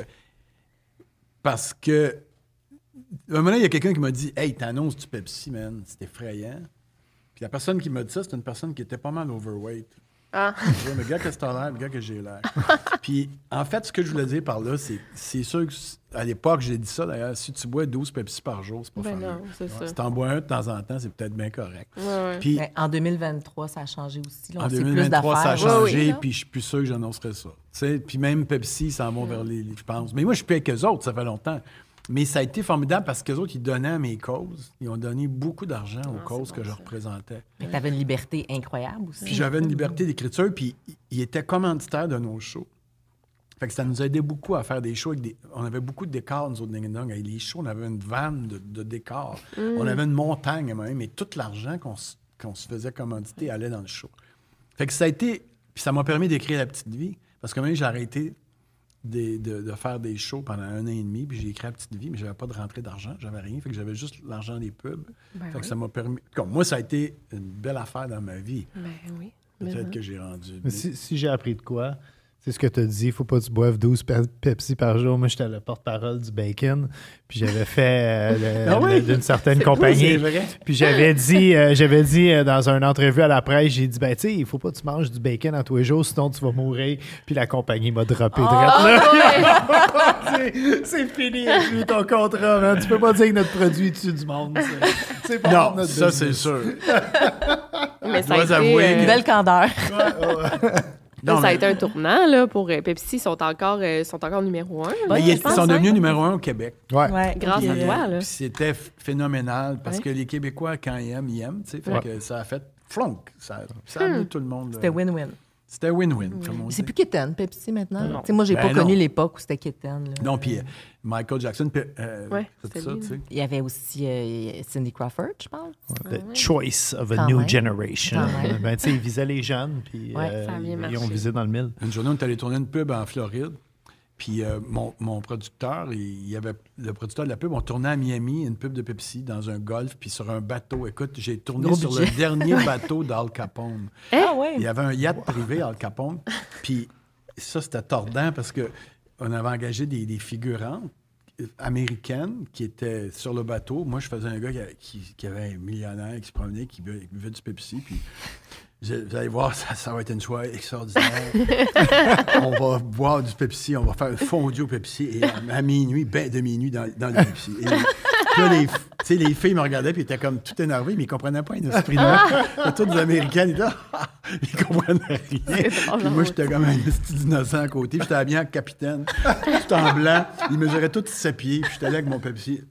Parce que... À un moment, il y a quelqu'un qui m'a dit, « Hey, t'annonces du Pepsi, man. C'est effrayant. » Puis la personne qui m'a dit ça, c'était une personne qui était pas mal overweight. Ah. Ouais, mais gars que c'est l'air, le gars que j'ai l'air. Puis, en fait, ce que je voulais dire par là, c'est, c'est sûr qu'à l'époque, j'ai dit ça d'ailleurs, si tu bois douze Pepsi par jour, c'est pas ben fameux. Non, c'est ouais. ça. Si t'en bois un de temps en temps, c'est peut-être bien correct. Ouais, ouais. Puis, ben, en deux mille vingt-trois, ça a changé aussi. Là, en deux mille vingt-trois, ça a plus changé, oui, puis je suis plus sûr que j'annoncerais ça. T'sais, puis même Pepsi, ils s'en vont ouais. vers les, je pense. Mais moi, je suis plus avec eux autres, ça fait longtemps. Mais ça a été formidable parce qu'eux autres, ils donnaient à mes causes. Ils ont donné beaucoup d'argent aux ah, causes bon, que ça. je représentais. Mais tu avais une liberté incroyable aussi. Puis j'avais une liberté d'écriture, puis ils étaient commanditaires de nos shows. Fait que ça nous aidait beaucoup à faire des shows avec des... On avait beaucoup de décors, nous autres, Ding Dong. Avec les shows, on avait une vanne de, de décors. Mm. On avait une montagne même, et tout l'argent qu'on, qu'on se faisait commanditer allait dans le show. Fait que ça a été... Puis ça m'a permis d'écrire La Petite Vie, parce que même j'ai arrêté... De, de, de faire des shows pendant un an et demi, puis j'ai écrit La Petite Vie, mais j'avais pas de rentrée d'argent, j'avais rien, fait que j'avais juste l'argent des pubs. Ben fait oui. que ça m'a permis... Comme moi, ça a été une belle affaire dans ma vie. Ben oui. Peut-être ben que j'ai rendu... Mais si, si j'ai appris de quoi, c'est ce que tu as dit, il faut pas que tu boives douze pe- Pepsi par jour. Moi, j'étais le porte-parole du bacon, puis j'avais fait euh, le, ah oui? le, d'une certaine c'est compagnie. Beau, c'est vrai. Puis j'avais dit, euh, j'avais dit euh, dans une entrevue à la presse, j'ai dit, ben tu sais, il faut pas que tu manges du bacon à tous les jours, sinon tu vas mourir. Puis la compagnie m'a droppé oh, direct là. c'est, c'est fini, j'ai eu ton contrat, man. Tu peux pas dire que notre produit tue du monde. C'est, c'est pas Non, notre ça, business. c'est sûr. Mais ça a, dois été, avouer euh, que- Belle candeur. là, Non, ça a mais- été un tournant là, pour euh, Pepsi. Ils sont encore, euh, sont encore numéro un. Mais là, ils, je ils pense, sont hein? devenus numéro un au Québec. Ouais. Ouais. Grâce à Puis, toi, euh, là. puis c'était f- phénoménal parce Ouais. que les Québécois, quand ils aiment, ils aiment. tu sais, Fait Ouais. que ça a fait flonk. Ça, ça a amené tout le monde. C'était là. win-win. C'était win-win, comme on C'est dit. plus Kitten, Pepsi maintenant. Non. Tu sais, moi, j'ai Ben pas non. connu l'époque où c'était Kitten. là. Non, puis euh, Michael Jackson, puis, euh, Ouais, c'est c'était ça, lui, tu sais. Il y avait aussi euh, Cindy Crawford, je pense. The choice of a Quand new même. generation. Quand même. Ben, tu sais, ils visaient les jeunes, puis Ouais, euh, ça a bien ils, marché. ils ont visé dans le mille. Une journée, on est allé tourner une pub en Floride. Puis euh, mon, mon producteur, il, il y avait le producteur de la pub, on tournait à Miami une pub de Pepsi dans un golf, puis sur un bateau. Écoute, j'ai tourné Gros sur budget. le dernier bateau d'Al Capone. Ah ouais. Il y avait un yacht privé, Al Capone. Puis ça, c'était tordant parce que on avait engagé des, des figurantes américaines qui étaient sur le bateau. Moi, je faisais un gars qui, qui- qui avait un millionnaire qui se promenait, qui buvait, qui buvait du Pepsi. Puis je- vous allez voir, ça, ça va être une soirée extraordinaire. On va boire du Pepsi, on va faire un fondu au Pepsi et à, à minuit, ben de minuit dans, dans le Pepsi. Et puis là, les, tu sais, les filles me regardaient puis étaient comme tout énervées, mais ils comprenaient pas un esprit de C'était toutes des Américaines. Ils, disaient, Ah! Ils comprenaient rien. Puis moi, j'étais comme un petit innocent à côté. Puis j'étais habillé en capitaine, tout en blanc. Ils mesuraient tous sept pieds. Puis j'étais là avec mon Pepsi.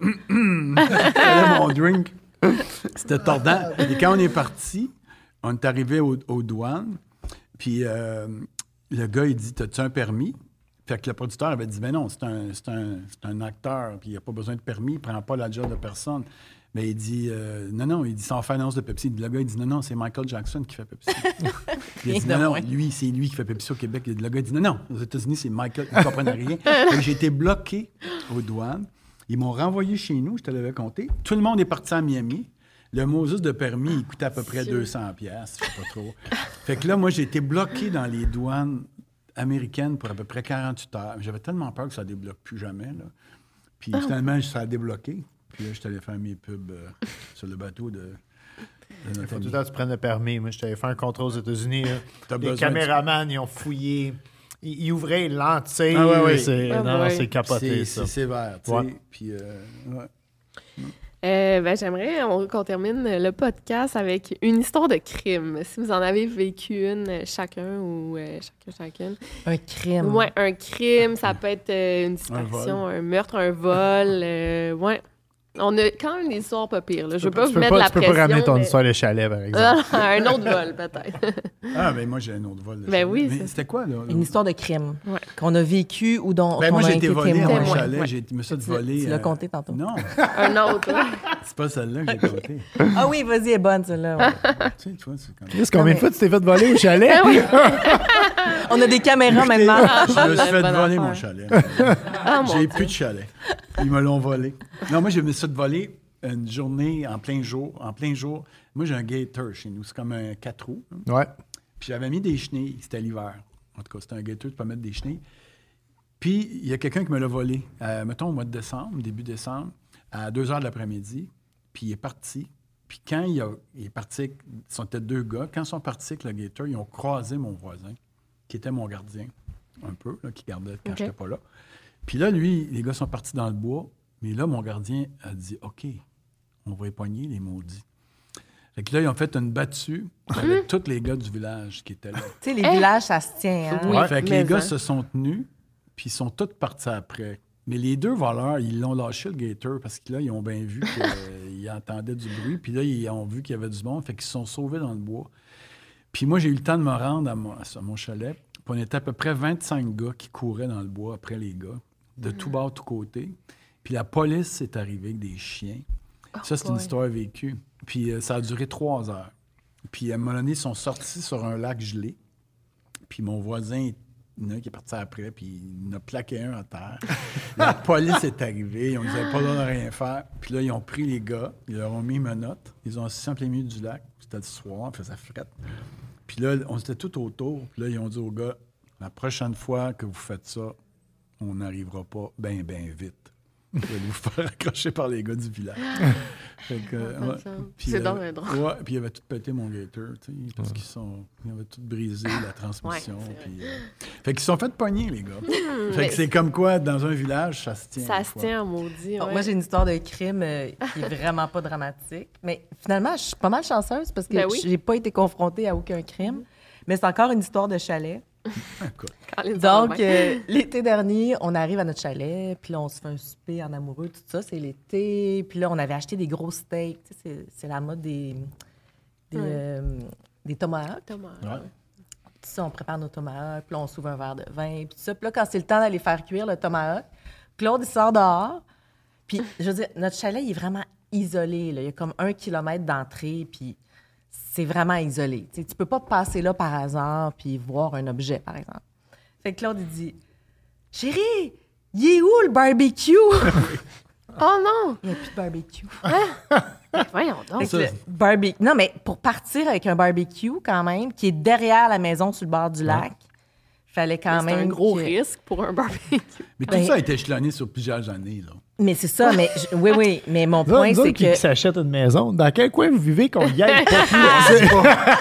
J'avais mon drink. C'était tordant. Et quand on est parti, on est arrivé aux, aux douanes. Puis euh, le gars, il dit, t'as-tu un permis? Fait que le producteur avait dit, ben non, c'est un, c'est un, c'est un acteur, puis il n'a pas besoin de permis, il ne prend pas la job de personne. Mais il dit, euh, non, non, il dit, sans faire annonce de Pepsi. Le gars, il dit, non, non, c'est Michael Jackson qui fait Pepsi. Il a dit, non, non, lui, c'est lui qui fait Pepsi au Québec. Le gars, il dit, non, non, aux États-Unis, c'est Michael, il ne comprenait rien. Donc, j'ai été bloqué aux douanes. Ils m'ont renvoyé chez nous, je te l'avais compté. Tout le monde est parti à Miami. Le Moses de permis, il coûtait à peu près deux cents piastres, je sais pas trop. Fait que là, moi, j'ai été bloqué dans les douanes américaines pour à peu près quarante-huit heures. J'avais tellement peur que ça ne débloque plus jamais, là. Puis finalement, ça a débloqué. Puis là, je suis allé faire mes pubs euh, sur le bateau de, de Il notre faut tout ami. le temps que tu prennes le permis. Moi, je t'avais fait un contrôle aux États-Unis. là. T'as Les besoin de- caméramans, ils ont fouillé. Ils, ils ouvraient les lentilles. Ah ouais, ouais. C'est, Ah non, ouais. c'est capoté, C'est ça. c'est sévère, tu sais. Ouais. Puis, euh, ouais. Euh, ben, j'aimerais on- qu'on termine le podcast avec une histoire de crime. Si vous en avez vécu une euh, chacun ou euh, chacun, chacune. Un crime. Ouais, un crime, ça peut être euh, une disparition, un, meurtre, un vol. euh, ouais. On a quand même des histoires pas pires. Là. Je veux pas Tu vous peux mettre pas, la tu peux pression. pas ramener ton mais- histoire de chalet, par exemple. Ah, un autre vol, peut-être. Ah, ben moi, j'ai un autre vol. de Ben chalet. oui, Mais c'est- c'était quoi, là? Une histoire de crime Ouais. qu'on a vécu ou dont Ben, on moi, a j'ai été volé témoin. à mon Témoin, chalet. ouais. J'ai été- me suis Tu fait l'as- voler. tu l'as euh, compté tantôt. Non, un autre. ouais. c'est pas celle-là que j'ai comptée. Ah oui, vas-y, elle est bonne, celle-là. ouais. Tu sais, toi, c'est comme... Chris, combien de fois tu t'es fait voler au chalet? On a des caméras maintenant. Je me suis fait Bonne voler affaire. mon chalet. Ah, mon J'ai Dieu. plus de chalet. Ils me l'ont volé. Non, moi, je me suis fait voler une journée en plein jour. En plein jour. Moi, j'ai un Gator chez nous. C'est comme un quatre roues. hein. Ouais. Puis j'avais mis des chenilles. C'était l'hiver. En tout cas, c'était un Gator, tu peux mettre des chenilles. Puis il y a quelqu'un qui me l'a volé, euh, mettons au mois de décembre, début décembre, à deux heures de l'après-midi. Puis il est parti. Puis quand il, a- il est parti, avec- ils sont peut-être deux gars. Quand ils sont partis avec le Gator, ils ont croisé mon voisin, qui était mon gardien, un peu, là, qui gardait quand OK. je n'étais pas là. Puis là, lui, les gars sont partis dans le bois. Mais là, mon gardien a dit « OK, on va époigner les maudits. » Fait que là, ils ont fait une battue avec tous les gars du village qui étaient là. Tu sais, les villages, ça se tient. Hein? Oui. Fait que mais les gars hein. se sont tenus, puis ils sont tous partis après. Mais les deux voleurs, ils l'ont lâché le Gator parce que là, ils ont bien vu qu'ils entendaient du bruit. Puis là, ils ont vu qu'il y avait du monde, fait qu'ils se sont sauvés dans le bois. Puis moi, j'ai eu le temps de me rendre à mon, à mon chalet. Puis on était à peu près vingt-cinq gars qui couraient dans le bois après les gars, de tous bords, tous côtés. Puis la police est arrivée avec des chiens. Ça, c'est une boy. histoire vécue. Puis euh, ça a duré trois heures. Puis à un moment donné, ils sont sortis sur un lac gelé. Puis mon voisin, il y en a un qui est parti après, puis il en a plaqué un à terre. La police est arrivée, ils n'avaient pas le droit de rien faire. Puis là, ils ont pris les gars, ils leur ont mis une menotte, ils ont assis en plein milieu du lac. C'était le soir, il faisait frette. Puis là, on était tout autour. Puis là, ils ont dit aux gars, la prochaine fois que vous faites ça, on n'arrivera pas bien, bien vite. Vous allez vous faire accrocher par les gars du village. Fait que, Ça a pas de ouais. sens. Puis, C'est euh, donc un drôle. ouais, puis ils avaient tout pété mon Gator, tu sais, parce qu'ils sont, ils avaient tout brisé la transmission. Ouais, c'est puis, euh, Fait qu'ils se sont fait pogner, les gars. Hmm, fait que c'est comme quoi, dans un village, ça se tient. Ça se tient en maudit. Bon, ouais. moi, j'ai une histoire de crime euh, qui est vraiment pas dramatique. Mais finalement, je suis pas mal chanceuse parce que Ben oui. j'ai pas été confrontée à aucun crime. Mais c'est encore une histoire de chalet. Quand les Donc, enfants- euh, l'été dernier, on arrive à notre chalet, puis là, on se fait un souper en amoureux, tout ça, c'est l'été. Puis là, on avait acheté des gros steaks. Tu sais, c'est, c'est la mode des, des, Ouais. euh, des tomahawks. Thomas. Ouais. Tout ça, on prépare nos tomahawks, puis là, on s'ouvre un verre de vin, puis tout ça. Puis là, quand c'est le temps d'aller faire cuire le tomahawk, Claude, il sort dehors. Puis, je veux dire, notre chalet, il est vraiment isolé. Là. Il y a comme un kilomètre d'entrée, puis c'est vraiment isolé. Tu sais, tu peux pas passer là par hasard puis voir un objet, par exemple. Fait que Claude, il dit « Chérie, il est où le barbecue? » Oh non! Il n'y a plus de barbecue. Ben, voyons donc. Fait que le barbe- Non, mais pour partir avec un barbecue, quand même, qui est derrière la maison sur le bord du lac, il fallait quand C'est même... un gros que- risque pour un barbecue. Mais tout Ben- ça a été échelonné sur plusieurs années, là. Mais c'est ça, mais je- oui, oui, mais mon Là, point, nous c'est autres qui, que... qui s'achètent une maison, dans quel coin vous vivez qu'on y aille pas plus?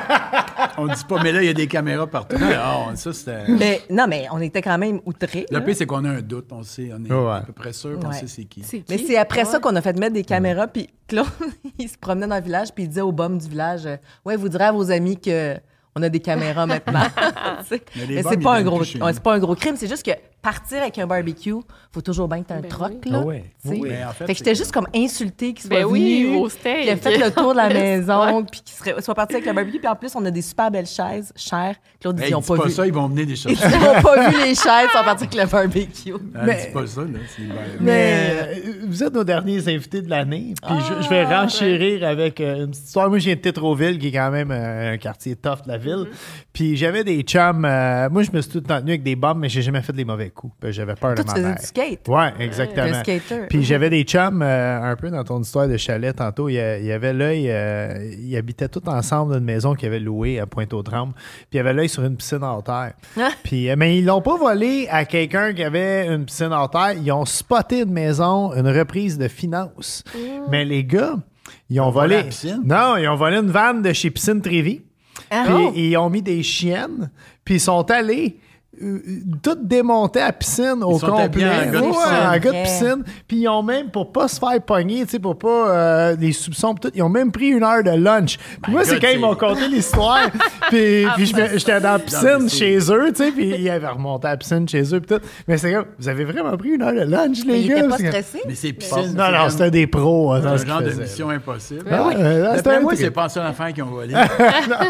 On dit pas, mais là, il y a des caméras partout. Non, ça, c'était... Mais, non, mais on était quand même outrés. Le là. pire, c'est qu'on a un doute. On sait, on est Ouais. à peu près sûr qu'on Ouais. sait c'est qui. C'est Mais qui? c'est après ça Ouais. qu'on a fait mettre des caméras, puis Claude, il se promenait dans le village, puis il disait aux bums du village, euh, ouais, vous direz à vos amis que on a des caméras maintenant. Tu sais. Mais les Mais bums, c'est ils pas un viennent gros, plus chez ouais, nous. c'est pas un gros crime, c'est juste que partir avec un barbecue, faut toujours bien que tu aies un Ben troc, oui. là. Ah ouais. tu sais. Oui. Mais en fait, Fait que c'est j'étais que- juste comme insultée qu'il soit Ben oui, venu, au steak. qu'il a fait le tour de la maison, puis qu'il serait- soit parti avec le barbecue, puis en plus, on a des super belles chaises chères. Claude dit, Hey, ils n'ont dis pas, pas vu. ça, ils vont mener des choses. Ils n'ont pas vu les chaises, ils sont partis avec le barbecue. Ah, Mais- dis pas ça, là. C'est bien- Mais euh, vous êtes nos derniers invités de l'année. Puis je, je vais renchérir avec euh, une petite histoire. Moi, je viens de Tétroville, qui est quand même euh, un quartier tough de la ville. Puis j'avais des chums. euh, moi, je me suis tout le temps tenu avec des bombes, mais j'ai jamais fait des mauvais coups. Puis j'avais peur Toi, de tu ma faisais mère. du skate. Ouais, exactement. Un skater. Puis j'avais des chums, euh, un peu dans ton histoire de chalet tantôt, il y, a- il y avait l'œil, euh, ils habitaient tous ensemble dans une maison qu'ils avaient louée à Pointe-aux-Trembles, puis il y avait l'œil sur une piscine hors terre. Ah. Puis, euh, mais ils l'ont pas volé à quelqu'un qui avait une piscine hors terre, ils ont spoté une maison, une reprise de finance. Mais les gars, ils ont volé volé... la piscine? Non, ils ont volé une vanne de chez Piscine Trévis, Ah. puis ils ont mis des chiennes, puis ils sont allés... euh, tout démonté à la piscine au sont complet. habillés en gars de Ouais, piscine. en gars de Vrai. piscine. Puis ils ont même, pour pas se faire pogner, tu sais, pour pas euh, les soupçons, pis tout, ils ont même pris une heure de lunch. Puis moi, c'est God, quand ils c'est- m'ont conté l'histoire. Puis puis je me- j'étais dans la Non, piscine mais c'est- chez eux, tu sais, puis ils avaient remonté à la piscine chez eux, pis tout. Mais c'est comme, vous avez vraiment pris une heure de lunch, les Mais il gars? était pas C'est comme- stressé. Mais c'est Bon, piscine. non, non, c'était des pros. hein, dans un ce qu'ils genre de faisaient. mission impossible. Ah, euh, là, c'était D'après un moi, trip. c'est pas ça l'affaire qu'ils ont volé. D'après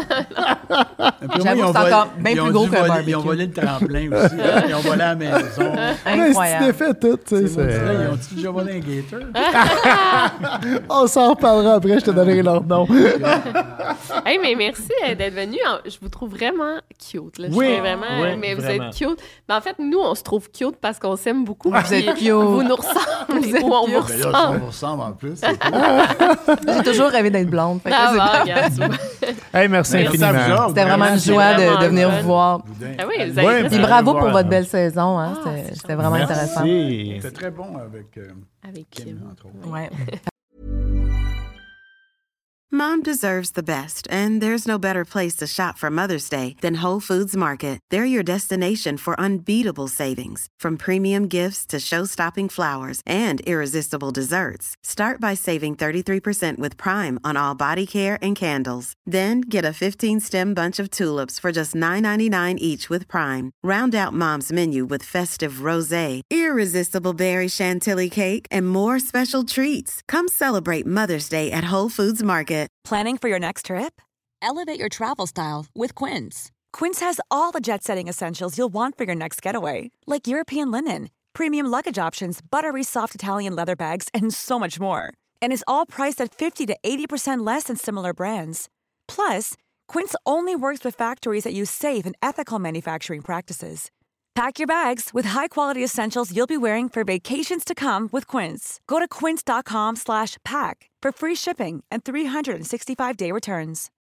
moi, J'avoue ils ont que c'est volé- encore bien ils ont plus gros dû qu'un voler- barbecue. Ils ont volé le tremplin aussi. hein. Ils ont volé à la maison. Ouais, c'est Incroyable. défait tout, tu sais. Ces c'est- maudits-là, Ils ont-tu déjà volé un gator? On s'en reparlera après, je te donnerai leur nom. Hey, mais merci euh, d'être venu. En- Je vous trouve vraiment cute. Là. Je Oui, trouvais vraiment, oui, mais vous vraiment. êtes cute. Mais en fait, nous, on se trouve cute parce qu'on s'aime beaucoup. Vous puis êtes cute. Vous nous ressemblez. Vous êtes ou on vous cute. Ben là, ça, on ressemble. vous ressemble en plus. c'est cool. J'ai toujours rêvé d'être blonde. Fait que Ah, c'est bon, pas- regarde, tu vois. Hey, merci, Merci à vous infiniment. autres. C'était vraiment une C'est joie de, vraiment de venir fun. vous voir. Boudin. Ah oui, vous Ouais, avez Puis Allez bravo voir. pour votre belle saison. Hein. Ah, C'était c'est c'était vraiment gentil. intéressant. Merci. C'était très bon avec euh, avec Kim, Kim. entre autres. Ouais. Mom deserves the best, and there's no better place to shop for Mother's Day than Whole Foods Market. They're your destination for unbeatable savings, from premium gifts to show-stopping flowers and irresistible desserts. Start by saving thirty-three percent with Prime on all body care and candles. Then get a fifteen-stem bunch of tulips for just nine ninety-nine each with Prime. Round out Mom's menu with festive rosé, irresistible berry chantilly cake, and more special treats. Come celebrate Mother's Day at Whole Foods Market. Planning for your next trip? Elevate your travel style with Quince. Quince has all the jet-setting essentials you'll want for your next getaway, like European linen, premium luggage options, buttery soft Italian leather bags, and so much more. And is all priced at fifty to eighty percent less than similar brands. Plus, Quince only works with factories that use safe and ethical manufacturing practices. Pack your bags with high-quality essentials you'll be wearing for vacations to come with Quince. Go to quince.com slash pack for free shipping and three sixty-five day returns.